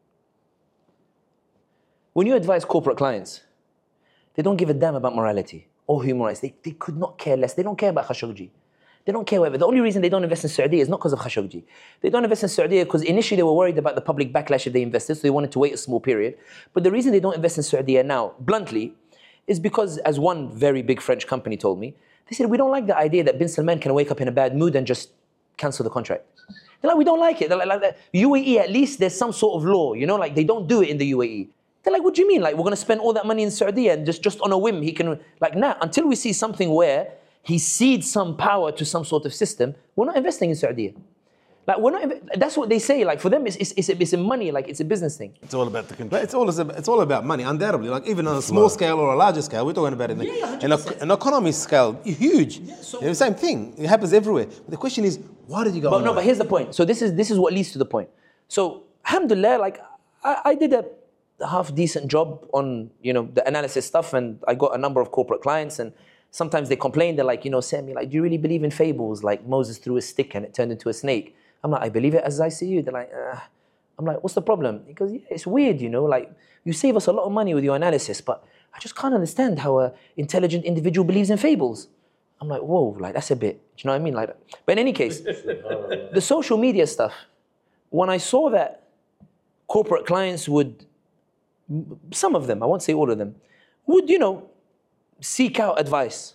Speaker 2: When you advise corporate clients, they don't give a damn about morality or human rights. They, they could not care less. They don't care about Khashoggi. They don't care whatever. The only reason they don't invest in Saudi is not because of Khashoggi. They don't invest in Saudi because initially they were worried about the public backlash if they invested, so they wanted to wait a small period. But the reason they don't invest in Saudi now, bluntly, is because, as one very big French company told me, they said, we don't like the idea that bin Salman can wake up in a bad mood and just cancel the contract. They're like, we don't like it. They're like, like that. U A E, at least there's some sort of law, you know, like they don't do it in the U A E. They're like, what do you mean? Like, we're going to spend all that money in Saudi and just, just on a whim, he can, like, nah, until we see something where he cedes some power to some sort of system, we're not investing in Saudi. Like, we're not, that's what they say. Like, for them, it's, it's, it's, a, it's a money, like, it's a business thing.
Speaker 3: It's all about the control.
Speaker 1: But it's all, it's all about money, undoubtedly. Like even on a small scale or a larger scale, we're talking about it in the,
Speaker 2: Yeah,
Speaker 1: an, ec- an economy scale, huge.
Speaker 2: Yeah, so-
Speaker 1: You know, same thing. It happens everywhere. But the question is, why did you go
Speaker 2: But
Speaker 1: on
Speaker 2: no,
Speaker 1: that?
Speaker 2: but here's the point. So this is this is what leads to the point. So, alhamdulillah, like, I, I did a half decent job on, you know, the analysis stuff, and I got a number of corporate clients, and sometimes they complain, they're like, you know, Sammy, like, do you really believe in fables? Like Moses threw a stick and it turned into a snake. I'm like, I believe it as I see you. They're like, uh. I'm like, what's the problem? He goes, yeah, it's weird, you know, like, you save us a lot of money with your analysis, but I just can't understand how an intelligent individual believes in fables. I'm like, whoa, like, that's a bit, do you know what I mean? Like, but in any case, the social media stuff, when I saw that corporate clients would, some of them, I won't say all of them, would, you know, seek out advice.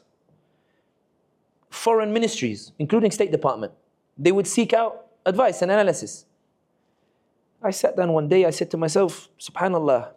Speaker 2: Foreign ministries, including State Department, they would seek out advice and analysis. I sat down one day, I said to myself, subhanallah,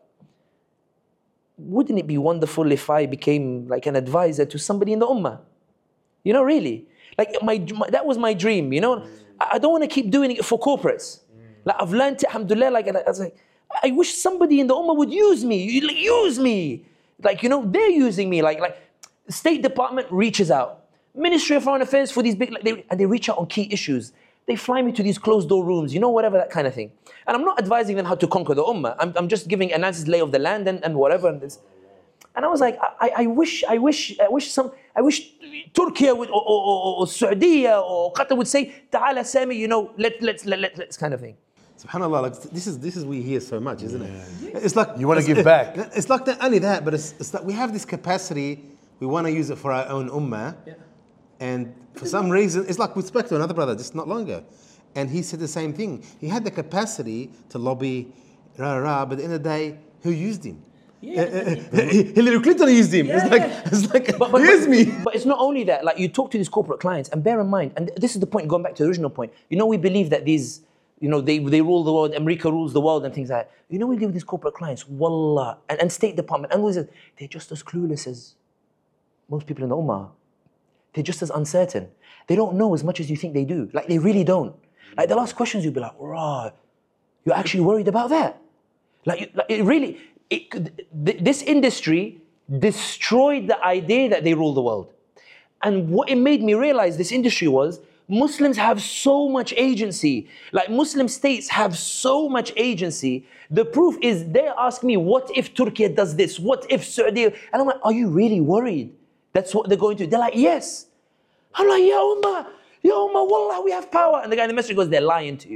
Speaker 2: wouldn't it be wonderful if I became like an advisor to somebody in the ummah? You know, really. Like, my, my that was my dream, you know. I, I don't want to keep doing it for corporates. Like, I've learned it, alhamdulillah, like, I was like, I wish somebody in the ummah would use me, like, use me. Like, you know, they're using me. Like, like State Department reaches out. Ministry of Foreign Affairs for these big, like, they, and they reach out on key issues. They fly me to these closed door rooms, you know, whatever, that kind of thing. And I'm not advising them how to conquer the ummah. I'm, I'm just giving analysis, lay of the land and, and whatever. And, this. and I was like, I, I wish, I wish, I wish some, I wish Turkey would, or, or, or, or Saudi or Qatar would say, Ta'ala Sami, you know, let, let's, let, let, let's kind of thing.
Speaker 1: SubhanAllah, like, this is this is we hear so much, isn't it? It's like
Speaker 3: You wanna
Speaker 1: it's-
Speaker 3: give back.
Speaker 1: It's like not only that, but it's, it's like we have this capacity. We want to use it for our own ummah,
Speaker 2: Yeah.
Speaker 1: and for some reason, it's like we spoke to another brother just not long ago, and he said the same thing. He had the capacity to lobby, rah rah, but at the end of the day, who used him?
Speaker 2: Yeah.
Speaker 1: Hillary Clinton used him. it's
Speaker 2: Yeah,
Speaker 1: like
Speaker 2: yeah.
Speaker 1: it's like
Speaker 2: But, but,
Speaker 1: use
Speaker 2: but,
Speaker 1: me.
Speaker 2: but it's not only that. Like, you talk to these corporate clients, and bear in mind, and this is the point, going back to the original point. You know, we believe that these, you know, they, they rule the world, America rules the world and things like that. You know, we deal with these corporate clients, wallah, and, and State Department, and all this, they're just as clueless as most people in the ummah. They're just as uncertain. They don't know as much as you think they do. Like, they really don't. Like, they'll ask questions, you'll be like, rah, you're actually worried about that? Like, you- like it really, it, could- th- this industry destroyed the idea that they rule the world. And what it made me realize this industry was, Muslims have so much agency. Like, Muslim states have so much agency. The proof is they ask me, what if Turkey does this? What if Saudi? And I'm like, are you really worried? That's what they're going to do. They're like, yes. I'm like, Ya Ummah, Ya Ummah, wallah, we have power. And the guy in the message goes, they're lying to you.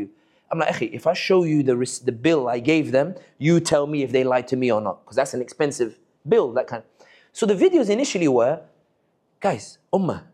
Speaker 2: I'm like, Akhi, if I show you the res- the bill I gave them, you tell me if they lied to me or not, because that's an expensive bill, that kind. So the videos initially were, guys, ummah,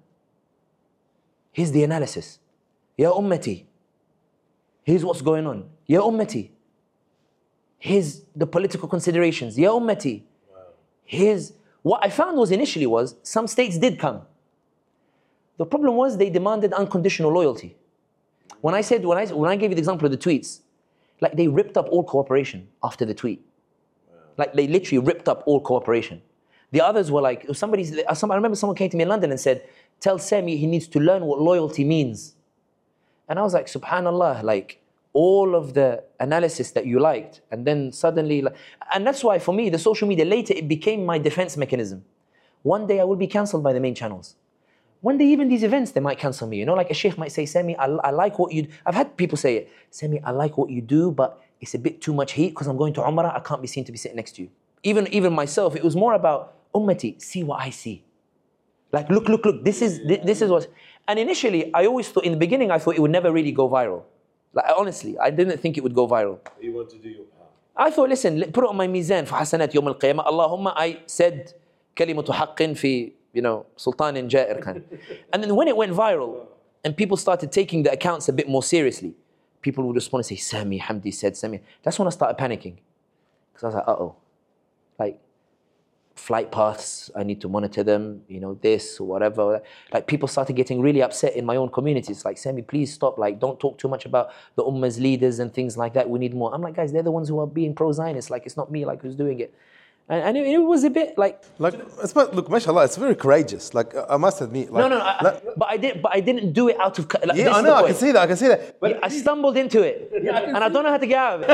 Speaker 2: here's the analysis. Ya ummati, here's what's going on. Ya ummati, here's the political considerations. Ya ummati, here's... What I found was initially was, some states did come. The problem was they demanded unconditional loyalty. When I said, when I, when I gave you the example of the tweets, like they ripped up all cooperation after the tweet. Like they literally ripped up all cooperation. The others were like, somebody's, some, I remember someone came to me in London and said, tell Sami he needs to learn what loyalty means. And I was like, subhanallah, like all of the analysis that you liked, and then suddenly, like, and that's why for me, the social media, later it became my defense mechanism. One day I will be cancelled by the main channels. One day even these events, they might cancel me. You know, like a sheikh might say, Sami, I, I like what you do. I've had people say it, Sami, I like what you do, but it's a bit too much heat because I'm going to Umrah, I can't be seen to be sitting next to you. Even, even myself, it was more about, ummati, see what I see. Like, look, look, look, this is, this is what... And initially, I always thought, in the beginning, I thought it would never really go viral. Like, honestly, I didn't think it would go viral.
Speaker 5: You want to do your part.
Speaker 2: I thought, listen, put it on my mizan for hasanat yawm al-qiyamah. Allahumma, I said, kalimatu haqqin fi, you know, sultanin ja'ir kind. And then when it went viral, and people started taking the accounts a bit more seriously, people would respond and say, Sami, Hamdi said, Sami. That's when I started panicking. Because I was like, uh-oh. Like, flight paths, I need to monitor them, you know, this or whatever. Like people started getting really upset in my own communities. Like, Sami, please stop. Like, don't talk too much about the Ummah's leaders and things like that. We need more. I'm like, guys, they're the ones who are being pro-Zionist. Like, it's not me, like, who's doing it. And, and it, it was a bit like...
Speaker 4: Like, it's, look, mashallah, it's very courageous. Like, I must admit. Like,
Speaker 2: no, no, no. I,
Speaker 4: like,
Speaker 2: but I did. But I didn't do it out of... Like,
Speaker 4: yeah, I know. I can see that. I can see that.
Speaker 2: But yeah, I stumbled into it, yeah, I and I don't know how to get out of it.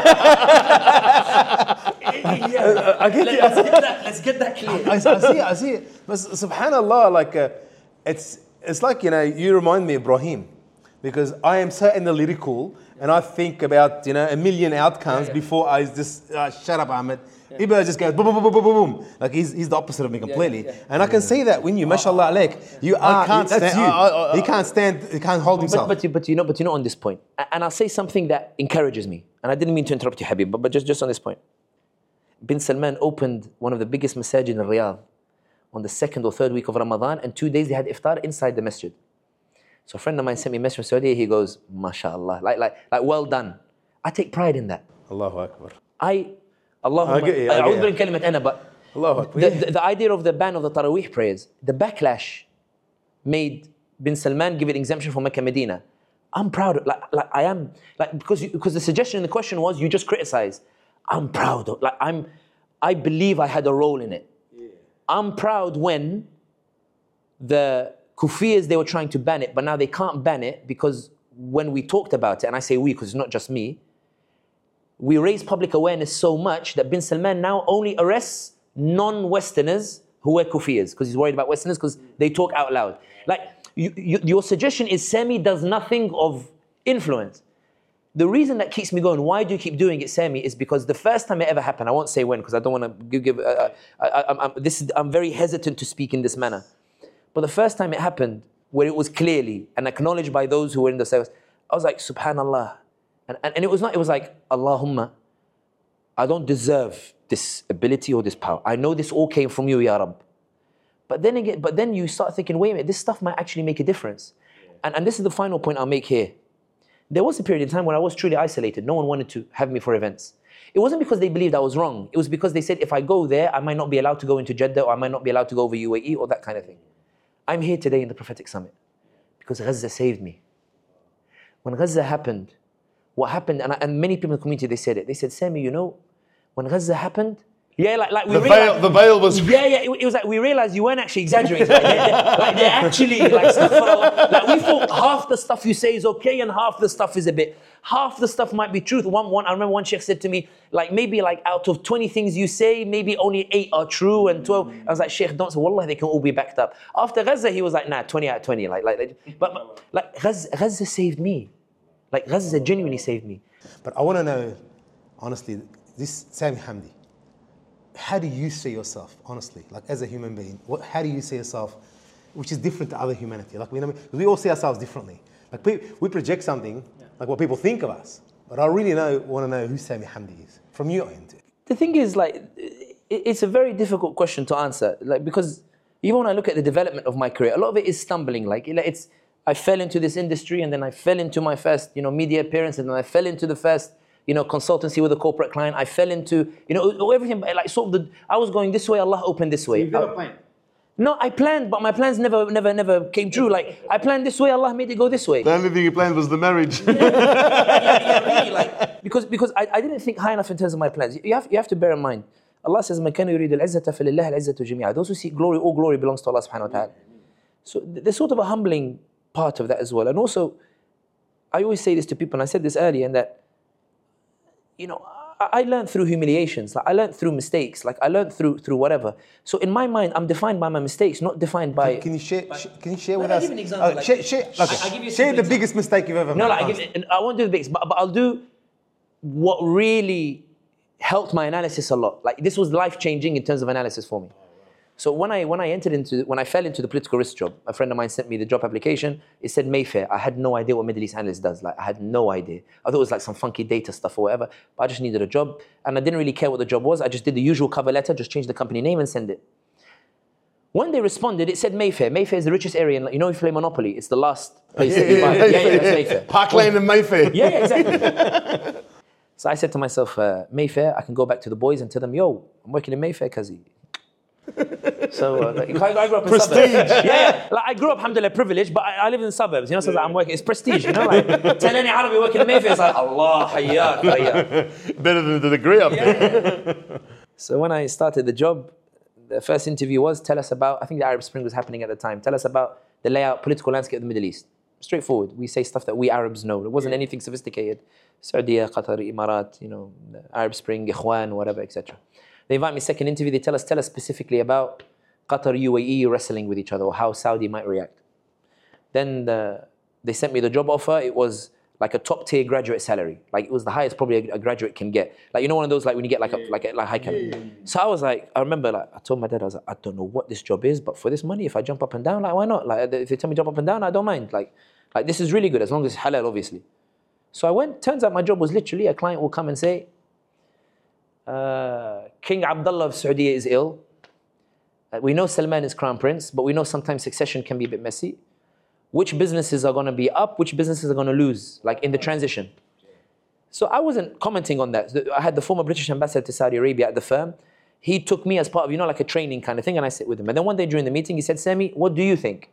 Speaker 4: yeah. I get
Speaker 2: Let, let's, get that, let's get that clear.
Speaker 4: I, I see it. I see it. But subhanallah, like, uh, it's it's like, you know, you remind me of Ibrahim, because I am so analytical and I think about, you know, a million outcomes yeah, yeah. before I just uh, shut up, Ahmed. Yeah. Ibra just goes boom, boom, boom, boom, boom, boom. Like he's, he's the opposite of me completely. Yeah, yeah, yeah. And I can see that when you, mashallah alaik, you are,
Speaker 3: I can't
Speaker 4: that's
Speaker 3: stand,
Speaker 4: you.
Speaker 3: I, I, I,
Speaker 4: he can't stand, he can't hold himself.
Speaker 2: But, but, but, you know, but you know on this point, and I'll say something that encourages me, and I didn't mean to interrupt you, Habib, but, but just, just on this point. Bin Salman opened one of the biggest masajid in Riyadh on the second or third week of Ramadan, and two days they had iftar inside the masjid. So a friend of mine sent me a message from Saudi, he goes, mashallah, like, like, like well done. I take pride in that.
Speaker 4: Allahu Akbar.
Speaker 2: I, Allahumma, a'udhu bil kalimat ana, but
Speaker 4: Allahu Akbar.
Speaker 2: The, the, the idea of the ban of the Taraweeh prayers, the backlash made Bin Salman give it exemption from Mecca, Medina. I'm proud of, like, like I am, like, because you, because the suggestion in the question was, you just criticize. I'm proud of, like, I'm, I believe I had a role in it. Yeah. I'm proud when the Kufirs, they were trying to ban it, but now they can't ban it because when we talked about it, and I say we because it's not just me, we raised public awareness so much that Bin Salman now only arrests non-Westerners who wear kufirs because he's worried about Westerners because they talk out loud. Like, you, you, your suggestion is Sami does nothing of influence. The reason that keeps me going, why do you keep doing it, Sami, is because the first time it ever happened, I won't say when because I don't want to give, give uh, I, I, I'm, this is, I'm very hesitant to speak in this manner. But the first time it happened, where it was clearly and acknowledged by those who were in the service, I was like, subhanallah. And, and, and it was not, it was like, Allahumma, I don't deserve this ability or this power. I know this all came from you, Ya Rabb. But then again, but then you start thinking, wait a minute, this stuff might actually make a difference. And, and this is the final point I'll make here. There was a period in time where I was truly isolated. No one wanted to have me for events. It wasn't because they believed I was wrong. It was because they said, if I go there, I might not be allowed to go into Jeddah, or I might not be allowed to go over U A E, or that kind of thing. I'm here today in the Prophetic Summit because Gaza saved me. When Gaza happened, what happened, and, I, and many people in the community, they said it. They said, Sami, you know, when Gaza happened, yeah, like, like we
Speaker 3: the
Speaker 2: realized,
Speaker 3: veil, the veil was...
Speaker 2: Yeah, yeah, it, it was like we realized you weren't actually exaggerating. Like, they're, they're, like they're actually, like, stuff, like we thought half the stuff you say is okay and half the stuff is a bit, half the stuff might be truth. One, one, I remember one sheikh said to me, like maybe like out of twenty things you say, maybe only eight are true and twelve. I was like, Sheikh, don't say, wallah, they can all be backed up. After Gaza, he was like, nah, twenty out of twenty. Like, like, but, but like Gaza, Gaza saved me. Like Gaza genuinely saved me.
Speaker 4: But I want to know, honestly, this Sami Hamdi, how do you see yourself, honestly, like as a human being? What, how do you see yourself, which is different to other humanity? Like we know, we all see ourselves differently. Like we, we project something, like what people think of us. But I really know, want to know who Sami Hamdi is from your end.
Speaker 2: The thing is, like, it- it's a very difficult question to answer, like, because even when I look at the development of my career, a lot of it is stumbling. Like, it's, I fell into this industry, and then I fell into my first, you know, media appearance, and then I fell into the first, you know, consultancy with a corporate client. I fell into, you know, everything, like, sort of the, I was going this way, Allah opened this way.
Speaker 5: You've got a plan.
Speaker 2: No, I planned, but my plans never, never, never came true. Like, I planned this way, Allah made it go this way.
Speaker 3: The only thing you planned was the marriage.
Speaker 2: yeah, yeah, really, like, because because I, I didn't think high enough in terms of my plans. You have you have to bear in mind, Allah says, "Man kana yuridu al-izzata falillah al-izzatu jami'a." Those who seek glory, all glory belongs to Allah subhanahu wa ta'ala. So th- there's sort of a humbling part of that as well. And also, I always say this to people, and I said this earlier, and that, you know, I, I learned through humiliations. Like, I learned through mistakes. Like, I learned through through whatever. So in my mind, I'm defined by my mistakes, not defined by.
Speaker 4: Can you share? sh- Can you share with
Speaker 2: I'll
Speaker 4: us?
Speaker 2: give you an example,
Speaker 4: Oh,
Speaker 2: like-
Speaker 4: share, share, okay.
Speaker 2: I- I'll give you a
Speaker 4: share
Speaker 2: simple
Speaker 4: the biggest mistake you've ever
Speaker 2: No,
Speaker 4: made.
Speaker 2: like, I, give, I won't do the bigs, but, but I'll do what really helped my analysis a lot. Like, this was life changing in terms of analysis for me. So when I when I entered into when I fell into the political risk job, a friend of mine sent me the job application. It said Mayfair. I had no idea what Middle East analyst does. Like, I had no idea. I thought it was like some funky data stuff or whatever. But I just needed a job, and I didn't really care what the job was. I just did the usual cover letter, just changed the company name and send it. When they responded, it said Mayfair. Mayfair is the richest area. In, you know, if you play Monopoly, it's the last place that you buy. Yeah, yeah, that's Mayfair.
Speaker 3: Park Lane and Mayfair.
Speaker 2: Yeah, yeah, exactly. So I said to myself, uh, Mayfair, I can go back to the boys and tell them, yo, I'm working in Mayfair, Kazi. So uh, like, I grew up in
Speaker 3: Prestige.
Speaker 2: suburbs. Yeah, yeah. Like, I grew up, alhamdulillah, privileged, but I, I live in the suburbs. You know, so it's like, I'm working, it's prestige, you know, like, tell any Arabi working in Mayfair, it's like, Allah, hayyak, hayyak.
Speaker 3: Better than the degree up there.
Speaker 2: So when I started the job, the first interview was, tell us about, I think the Arab Spring was happening at the time, tell us about the layout, political landscape of the Middle East. Straightforward. We say stuff that we Arabs know. It wasn't anything sophisticated. Saudi, Qatar, Emirat, you know, the Arab Spring, Ikhwan, whatever, et cetera. They invite me second interview. They tell us, tell us specifically about Qatar, U A E wrestling with each other, or how Saudi might react. Then the, they sent me the job offer. It was like a top tier graduate salary. Like, it was the highest probably a, a graduate can get. Like, you know, one of those, like when you get like a like a like high cap. So I was like, I remember, like, I told my dad, I was like, I don't know what this job is, but for this money, if I jump up and down, like, why not? Like, if they tell me jump up and down, I don't mind. Like, like this is really good as long as it's halal, obviously. So I went. Turns out my job was literally a client will come and say, uh, King Abdullah of Saudi is ill. Uh, we know Salman is crown prince, but we know sometimes succession can be a bit messy. Which businesses are going to be up? Which businesses are going to lose? Like, in the transition. So I wasn't commenting on that. I had the former British ambassador to Saudi Arabia at the firm. He took me as part of, you know, like a training kind of thing, and I sit with him. And then one day during the meeting, he said, Sami, what do you think?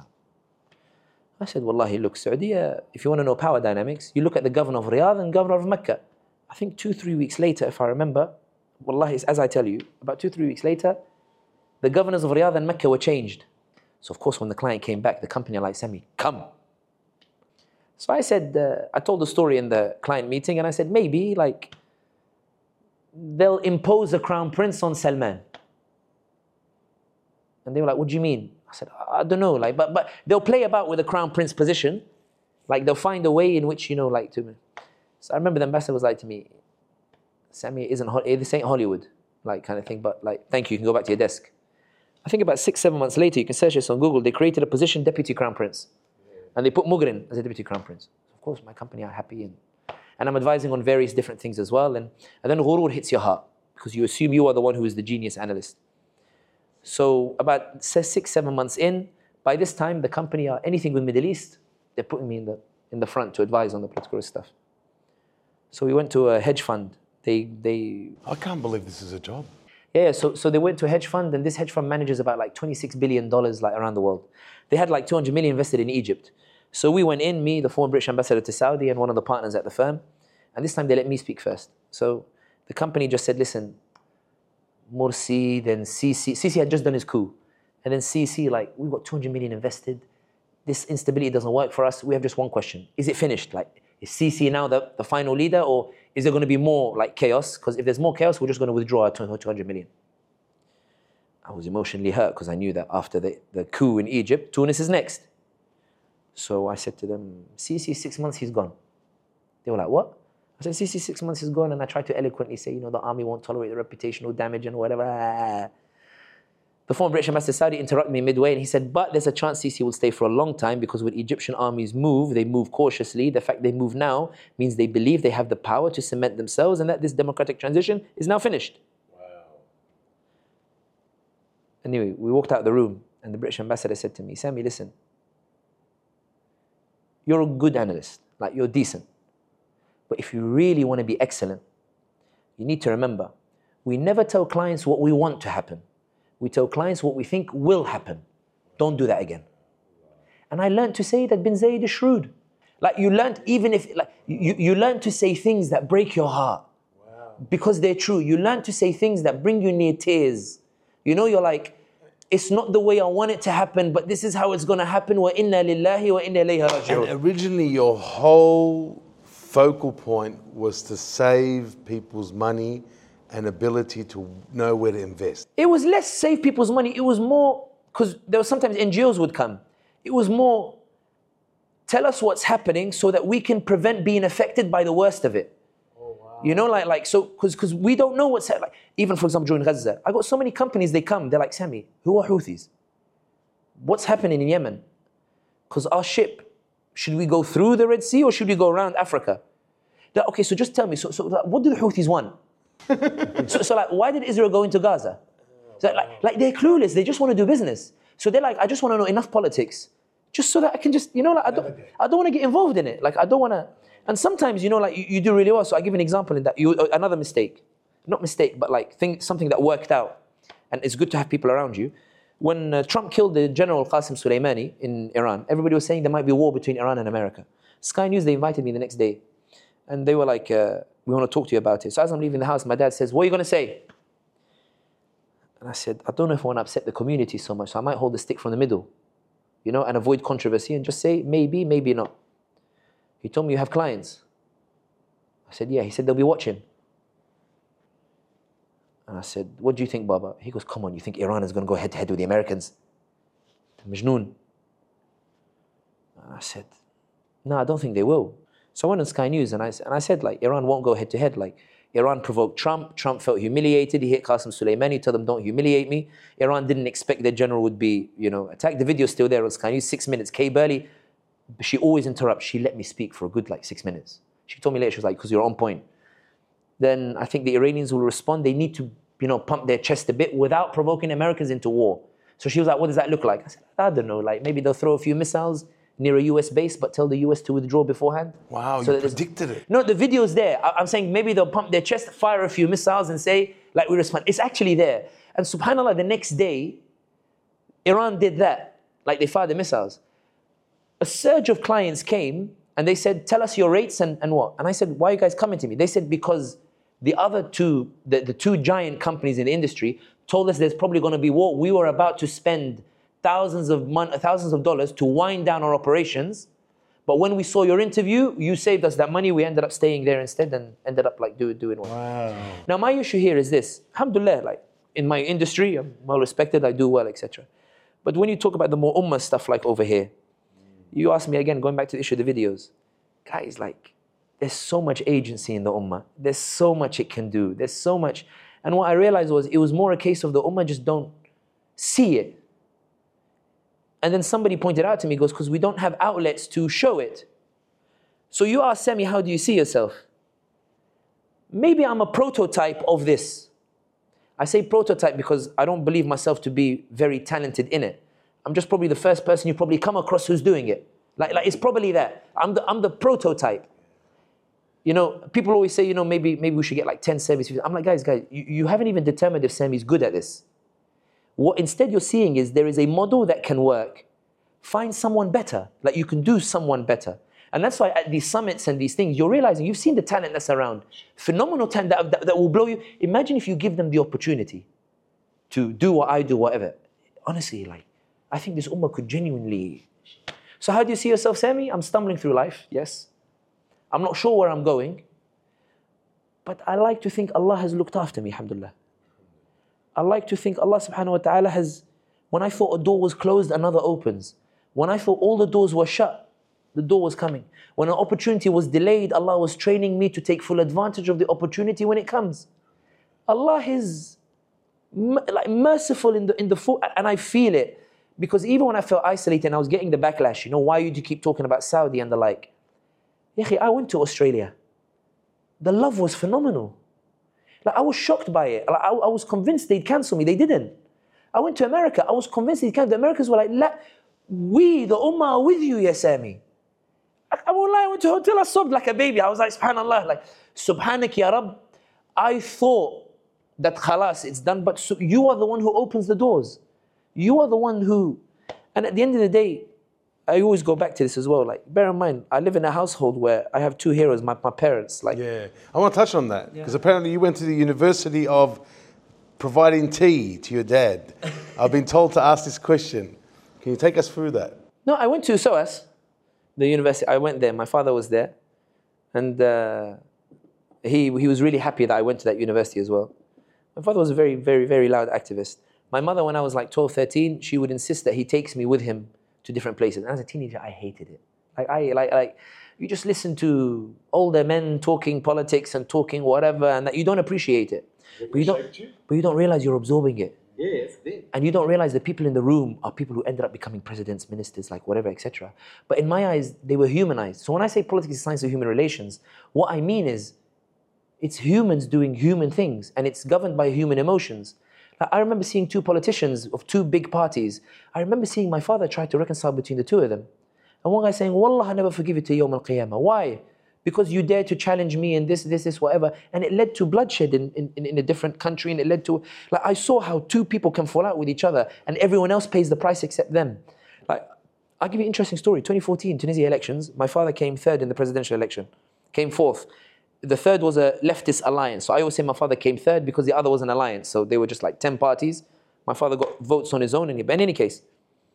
Speaker 2: I said, Wallahi, look, Saudi, uh, if you want to know power dynamics, you look at the governor of Riyadh and governor of Mecca. I think two, three weeks later, if I remember, Wallahi, as I tell you, about two, three weeks later, the governors of Riyadh and Mecca were changed. So of course, when the client came back, the company are like, Sami, come. So I said, uh, I told the story in the client meeting, and I said, maybe, like, they'll impose a crown prince on Salman. And they were like, what do you mean? I said, I don't know, like, but but they'll play about with the crown prince position, like they'll find a way in which, you know, like to. So I remember the ambassador was like to me, Sami, isn't this ain't Hollywood, like kind of thing, but like, thank you, you can go back to your desk. I think about six, seven months later, you can search this on Google. They created a position, deputy crown prince, and they put Mugrin as a deputy crown prince. Of course, my company are happy, and and I'm advising on various different things as well, and and then ghurur hits your heart because you assume you are the one who is the genius analyst. So about six, seven months in, by this time, the company are anything with Middle East, they're putting me in the in the front to advise on the political risk stuff. So we went to a hedge fund. They they
Speaker 3: I can't believe this is a job.
Speaker 2: yeah. So so they went to a hedge fund, and this hedge fund manages about like twenty-six billion dollars like around the world. They had like two hundred million invested in Egypt. So we went in, me, the former British ambassador to Saudi, and one of the partners at the firm. And this time they let me speak first. So the company just said, listen, Morsi, then Sisi. Sisi had just done his coup. And then Sisi, like, we've got two hundred million invested. This instability doesn't work for us. We have just one question. Is it finished? Like, is Sisi now the, the final leader, or is there going to be more like chaos? Because if there's more chaos, we're just going to withdraw our two hundred million. I was emotionally hurt because I knew that after the, the coup in Egypt, Tunis is next. So I said to them, Sisi, six months, he's gone. They were like, what? I said, Sisi, six months is gone. And I tried to eloquently say, you know, the army won't tolerate the reputational damage and whatever. The former British ambassador to Saudi interrupted me midway and he said, but there's a chance Sisi will stay for a long time because when Egyptian armies move, they move cautiously. The fact they move now means they believe they have the power to cement themselves and that this democratic transition is now finished. Wow. Anyway, we walked out of the room and the British ambassador said to me, Sammy, listen, you're a good analyst, like you're decent. But if you really want to be excellent, you need to remember, we never tell clients what we want to happen. We tell clients what we think will happen. Don't do that again. And I learned to say that Bin Zayed is shrewd. Like you learned, even if, like you, you learn to say things that break your heart. Wow. Because they're true. You learn to say things that bring you near tears. You know, you're like, it's not the way I want it to happen, but this is how it's going to happen. Wa inna lillahi wa inna ilayhi raji'un.
Speaker 3: And originally your whole focal point was to save people's money and ability to know where to invest.
Speaker 2: It was less save people's money. It was more, because there was sometimes N G Os would come. It was more, tell us what's happening so that we can prevent being affected by the worst of it. Oh, wow. You know, like, like so, because because we don't know what's happening. Like, even for example, during Gaza, I got so many companies, they come, they're like, Sammy, who are Houthis? What's happening in Yemen? Because our ship, should we go through the Red Sea or should we go around Africa? They're, okay, so just tell me, so, so what do the Houthis want? so, so like, why did Israel go into Gaza? So like, like they're clueless. They just want to do business. So they're like, I just want to know enough politics, just so that I can just, you know, like I don't, I don't want to get involved in it. Like I don't want to. And sometimes, you know, like you, you do really well. So I give an example in that. You another mistake, not mistake, but like think something that worked out, and it's good to have people around you. When uh, Trump killed the General Qasem Soleimani in Iran, everybody was saying there might be a war between Iran and America. Sky News, they invited me the next day, and they were like. Uh, We want to talk to you about it. So as I'm leaving the house, my dad says, what are you going to say? And I said, I don't know if I want to upset the community so much, so I might hold the stick from the middle, you know, and avoid controversy and just say, maybe, maybe not. He told me you have clients. I said, yeah. He said, they'll be watching. And I said, what do you think, Baba? He goes, come on, you think Iran is going to go head to head with the Americans? Majnoon. And I said, no, I don't think they will. So I went on Sky News and I, and I said, like, Iran won't go head to head. Like, Iran provoked Trump. Trump felt humiliated. He hit Qasem Soleimani, told them, don't humiliate me. Iran didn't expect their general would be, you know, attacked. The video's still there on Sky News, six minutes. Kay Burley, she always interrupts. She let me speak for a good, like, six minutes. She told me later, she was like, because you're on point. Then I think the Iranians will respond. They need to, you know, pump their chest a bit without provoking Americans into war. So she was like, what does that look like? I said, I don't know. Like, maybe they'll throw a few missiles near a U S base, but tell the U S to withdraw beforehand.
Speaker 3: Wow,
Speaker 2: so
Speaker 3: you predicted it.
Speaker 2: No, the video's there. I, I'm saying maybe they'll pump their chest, fire a few missiles and say, like, we respond. It's actually there. And subhanAllah, the next day, Iran did that. Like, they fired the missiles. A surge of clients came and they said, tell us your rates and, and what? And I said, why are you guys coming to me? They said, because the other two, the, the two giant companies in the industry told us there's probably going to be war. We were about to spend thousands of mon- thousands of dollars to wind down our operations, but when we saw your interview, you saved us that money. We ended up staying there instead and ended up like do, doing well. Wow. Now my issue here is this: alhamdulillah, like in my industry, I'm well respected, I do well, et cetera. But when you talk about the more ummah stuff, like over here, you ask me again, going back to the issue of the videos, guys, like there's so much agency in the ummah. There's so much it can do. There's so much, and what I realized was it was more a case of the ummah just don't see it. And then somebody pointed out to me, goes, because we don't have outlets to show it. So you ask Sammy, how do you see yourself? Maybe I'm a prototype of this. I say prototype because I don't believe myself to be very talented in it. I'm just probably the first person you probably come across who's doing it. Like, like it's probably that. I'm the, I'm the prototype. You know, people always say, you know, maybe, maybe we should get like ten service. I'm like, guys, guys, you, you haven't even determined if Sammy's good at this. What instead you're seeing is there is a model that can work. Find someone better. Like you can do someone better. And that's why at these summits and these things, you're realizing you've seen the talent that's around. Phenomenal talent that, that, that will blow you. Imagine if you give them the opportunity to do what I do, whatever. Honestly, like, I think this ummah could genuinely. So how do you see yourself, Sammy? I'm stumbling through life, yes. I'm not sure where I'm going. But I like to think Allah has looked after me, alhamdulillah. I like to think Allah subhanahu wa ta'ala has, when I thought a door was closed, another opens. When I thought all the doors were shut, the door was coming. When an opportunity was delayed, Allah was training me to take full advantage of the opportunity when it comes. Allah is like merciful in the in the full, and I feel it. Because even when I felt isolated and I was getting the backlash, you know, why would you keep talking about Saudi and the like? Yahi, I went to Australia. The love was phenomenal. Like, I was shocked by it. Like, I, I was convinced they'd cancel me. They didn't. I went to America. I was convinced they'd cancel. The Americans were like, La, we, the Ummah, are with you, ya Sami. I, I won't lie, I went to a hotel, I sobbed like a baby. I was like, SubhanAllah, like, Subhanak ya Rabb. I thought that khalas, it's done, but so, you are the one who opens the doors. You are the one who, and at the end of the day, I always go back to this as well. Like, bear in mind, I live in a household where I have two heroes, my, my parents. Like,
Speaker 3: yeah, I want to touch on that because yeah. apparently you went to the University of providing tea to your dad. I've been told to ask this question. Can you take us through that?
Speaker 2: No, I went to SOAS, the university. I went there. My father was there, and uh, he he was really happy that I went to that university as well. My father was a very, very, very loud activist. My mother, when I was like twelve, thirteen, she would insist that he takes me with him to different places. And as a teenager, I hated it. Like, I, like, like, you just listen to older men talking politics and talking whatever, and that you don't appreciate it. But you don't, but you don't realize you're absorbing it.
Speaker 5: Yeah, it's it.
Speaker 2: And you don't realize the people in the room are people who ended up becoming presidents, ministers, like whatever, et cetera. But in my eyes, they were humanized. So when I say politics is science of human relations, what I mean is, it's humans doing human things, and it's governed by human emotions. I remember seeing two politicians of two big parties. I remember seeing my father try to reconcile between the two of them. And one guy saying, Wallah, I never forgive you till Yawm al-Qiyamah. Why? Because you dared to challenge me in this, this, this, whatever. And it led to bloodshed in, in, in a different country. And it led to, like, I saw how two people can fall out with each other and everyone else pays the price except them. Like, I'll give you an interesting story. twenty fourteen, Tunisia elections. My father came third in the presidential election. Came fourth. The third was a leftist alliance. So I always say my father came third because the other was an alliance. So they were just like ten parties. My father got votes on his own. But in any case,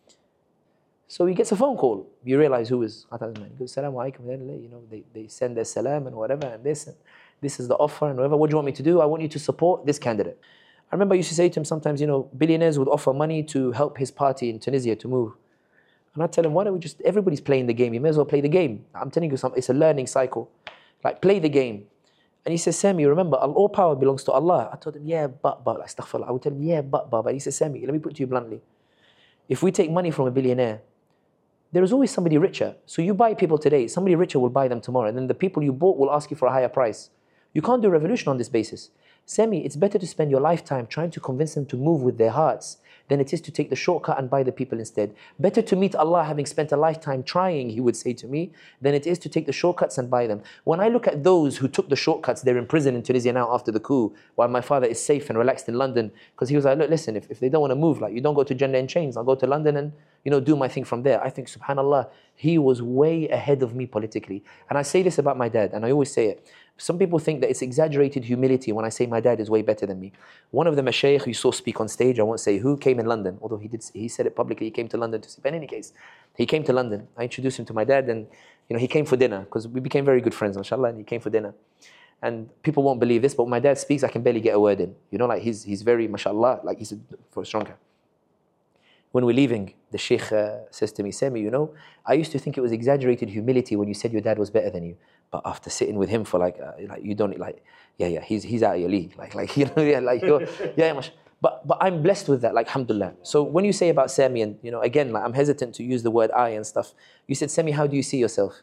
Speaker 2: so he gets a phone call. You realize who is Qatar's man. He goes, Salaam alaikum. You know, they, they send their salam and whatever and this. And this is the offer and whatever. What do you want me to do? I want you to support this candidate. I remember I used to say to him sometimes, you know, billionaires would offer money to help his party in Tunisia to move. And I'd tell him, why don't we just, everybody's playing the game. You may as well play the game. I'm telling you something, it's a learning cycle. Like, play the game. And he says, Sami, remember, all power belongs to Allah. I told him, yeah, but, but, like, astaghfirullah. I would tell him, yeah, but, but, but. He says, Sami, let me put it to you bluntly. If we take money from a billionaire, there is always somebody richer. So you buy people today, somebody richer will buy them tomorrow. And then the people you bought will ask you for a higher price. You can't do a revolution on this basis. Sami, it's better to spend your lifetime trying to convince them to move with their hearts than it is to take the shortcut and buy the people instead. Better to meet Allah having spent a lifetime trying, he would say to me, than it is to take the shortcuts and buy them. When I look at those who took the shortcuts, they're in prison in Tunisia now after the coup, while my father is safe and relaxed in London, because he was like, look, listen, if, if they don't want to move, like, you don't go to Jannah in chains, I'll go to London and, you know, do my thing from there. I think, subhanAllah, he was way ahead of me politically. And I say this about my dad, and I always say it. Some people think that it's exaggerated humility when I say my dad is way better than me. One of the mashaykh you saw speak on stage, I won't say who, came in London, although he did, he said it publicly, he came to London to speak. But in any case, he came to London. I introduced him to my dad, and you know, he came for dinner, because we became very good friends, mashallah, and he came for dinner. And people won't believe this, but when my dad speaks, I can barely get a word in. You know, like he's, he's very, mashallah, like he's a, for a strong guy. When we're leaving, the sheikh uh, says to me, Sami, you know, I used to think it was exaggerated humility when you said your dad was better than you. But after sitting with him for like, uh, like you don't, like, yeah, yeah, he's he's out of your league. Like, like you know, yeah, like, you're, yeah, yeah, but but I'm blessed with that, like, alhamdulillah. So when you say about Sami, and, you know, again, like, I'm hesitant to use the word I and stuff. You said, Sami, how do you see yourself?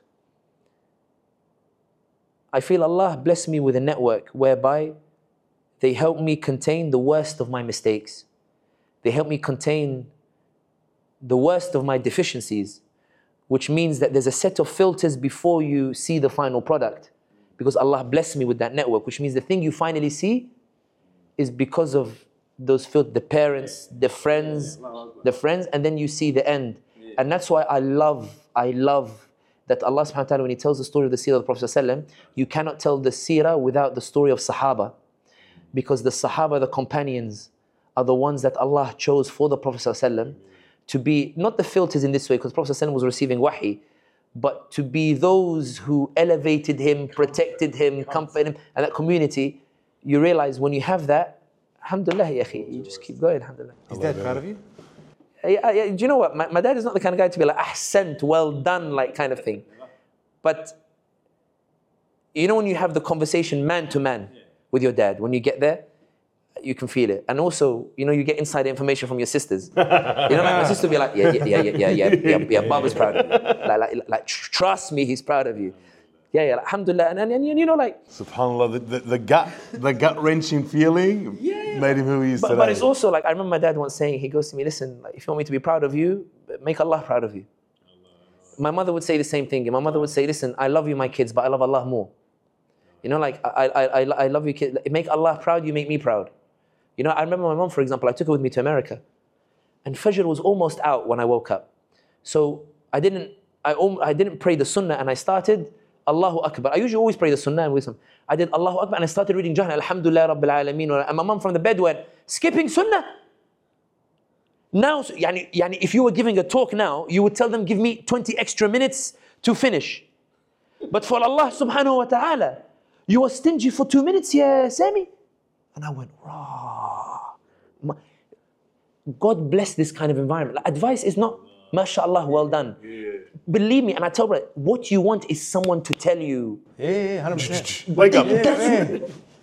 Speaker 2: I feel Allah blessed me with a network whereby they help me contain the worst of my mistakes. They help me contain the worst of my deficiencies, which means that there's a set of filters before you see the final product. Because Allah blessed me with that network, which means the thing you finally see is because of those filters, the parents, the friends, the friends, and then you see the end. And that's why I love, I love that Allah subhanahu wa ta'ala, when He tells the story of the seerah of the Prophet sallallahu alaihi wasallam, you cannot tell the seerah without the story of Sahaba. Because the Sahaba, the companions, are the ones that Allah chose for the Prophet sallallahu alaihi wasallam to be, not the filters in this way, because the Prophet ﷺ was receiving wahi, but to be those who elevated him, protected him, comforted him, and that community. You realize when you have that, alhamdulillah, ya akhi, you just keep going, alhamdulillah.
Speaker 3: Is Dad proud of you?
Speaker 2: Yeah, yeah, do you know what? My, my dad is not the kind of guy to be like, ahsant, well done, like kind of thing. But, you know when you have the conversation man to man with your dad, when you get there, you can feel it. And also, you know, you get inside information from your sisters. You know, like my sister will be like, yeah, yeah, yeah, yeah, yeah, yeah, yeah, yeah, Baba's proud of you. Like, like, like, trust me, he's proud of you. Yeah, yeah, alhamdulillah. And, and, and you know, like...
Speaker 3: SubhanAllah, the, the, the gut, the gut-wrenching feeling yeah. made him who he is
Speaker 2: but,
Speaker 3: today.
Speaker 2: But it's also like, I remember my dad once saying, he goes to me, listen, like, if you want me to be proud of you, make Allah proud of you. My mother would say the same thing. My mother would say, listen, I love you, my kids, but I love Allah more. You know, like, I, I, I, I love you, kids. Make Allah proud, you make me proud. You know, I remember my mom, for example, I took her with me to America. And Fajr was almost out when I woke up. So I didn't, I, I didn't pray the Sunnah, and I started Allahu Akbar. I usually always pray the Sunnah and wisdom. I did Allahu Akbar, and I started reading Jahannam, Alhamdulillah Rabbil Alameen. And my mom from the bed went, skipping Sunnah? Now, yani, yani if you were giving a talk now, you would tell them, give me twenty extra minutes to finish. But for Allah subhanahu wa ta'ala, you were stingy for two minutes here, Sami. And I went, raw. God bless this kind of environment. Like, advice is not, mashallah, well done. Yeah. Believe me, and I tell you, what you want is someone to tell you.
Speaker 1: Yeah, yeah, one hundred percent.
Speaker 3: Wake up.
Speaker 1: Yeah,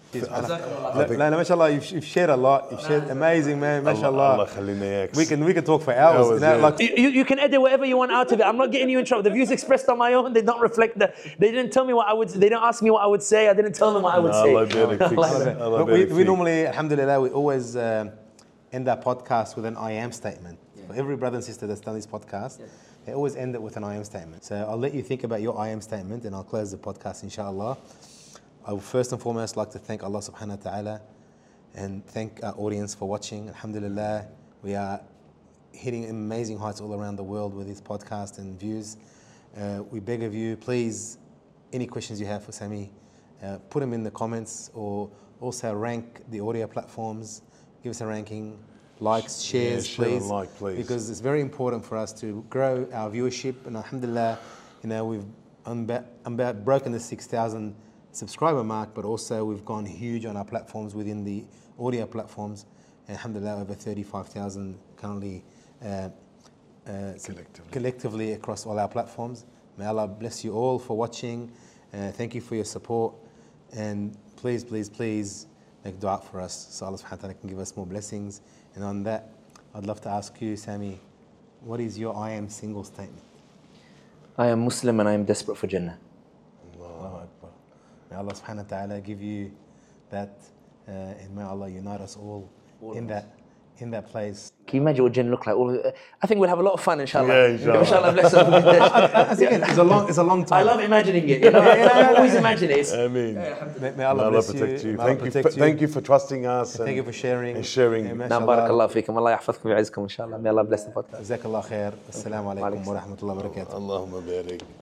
Speaker 1: yeah. mashallah, you've, you've shared a lot. You've shared amazing, man. Mashallah. We can we can talk for hours.
Speaker 3: hours yeah.
Speaker 1: like,
Speaker 2: you, you can edit whatever you want out of it. I'm not getting you in trouble. The views expressed on my own, they don't reflect the. They didn't tell me what I would. They didn't ask me what I would say. I didn't tell them what I would
Speaker 3: no,
Speaker 2: say.
Speaker 3: Allah Allah
Speaker 1: we, we normally, alhamdulillah, we always uh, end our podcast with an I am statement. Yeah. For every brother and sister that's done this podcast, yeah. they always end it with an I am statement. So I'll let you think about your I am statement, and I'll close the podcast, inshallah. I would first and foremost like to thank Allah subhanahu wa ta'ala and thank our audience for watching. Alhamdulillah, we are hitting amazing heights all around the world with this podcast and views. Uh, we beg of you, please, any questions you have for Sami, uh, put them in the comments, or also rank the audio platforms. Give us a ranking, likes, shares,
Speaker 3: yeah, share
Speaker 1: please,
Speaker 3: and like, please,
Speaker 1: because it's very important for us to grow our viewership. And alhamdulillah, you know, we've unba- unba- broken the six thousand subscriber mark, but also we've gone huge on our platforms within the audio platforms. And alhamdulillah, over thirty-five thousand currently uh, uh, collectively. collectively across all our platforms. May Allah bless you all for watching. Uh, thank you for your support. And please, please, please make dua for us so Allah subhanahu wa ta'ala can give us more blessings. And on that, I'd love to ask you, Sami, what is your I am single statement?
Speaker 2: I am Muslim and I am desperate for Jannah.
Speaker 1: Allahu Akbar. May Allah subhanahu wa ta'ala give you that, uh, and may Allah unite us all, all in that in that place.
Speaker 2: Can you imagine what Jannah look like? All of, uh, I think we'll have a lot of fun, inshallah.
Speaker 3: Yeah, inshallah.
Speaker 2: Inshallah, bless us.
Speaker 1: Again, it's a long, it's a long time.
Speaker 2: I love imagining it. You know, I always imagine it.
Speaker 3: I mean,
Speaker 1: may, may Allah,
Speaker 3: Allah
Speaker 1: bless
Speaker 3: protect you.
Speaker 1: you.
Speaker 3: Thank you, for,
Speaker 1: you.
Speaker 3: thank you for trusting us.
Speaker 1: Thank
Speaker 3: and,
Speaker 1: you for sharing.
Speaker 3: And sharing.
Speaker 1: Yeah,
Speaker 2: Now, barakallah fikum. Allah yahfadhkum wa ya'izkum, inshallah. May Allah bless the podcast.
Speaker 1: Jazakallah khair. Assalamu alaikum wa rahmatullahi wa barakatuh.
Speaker 3: Allahumma barik.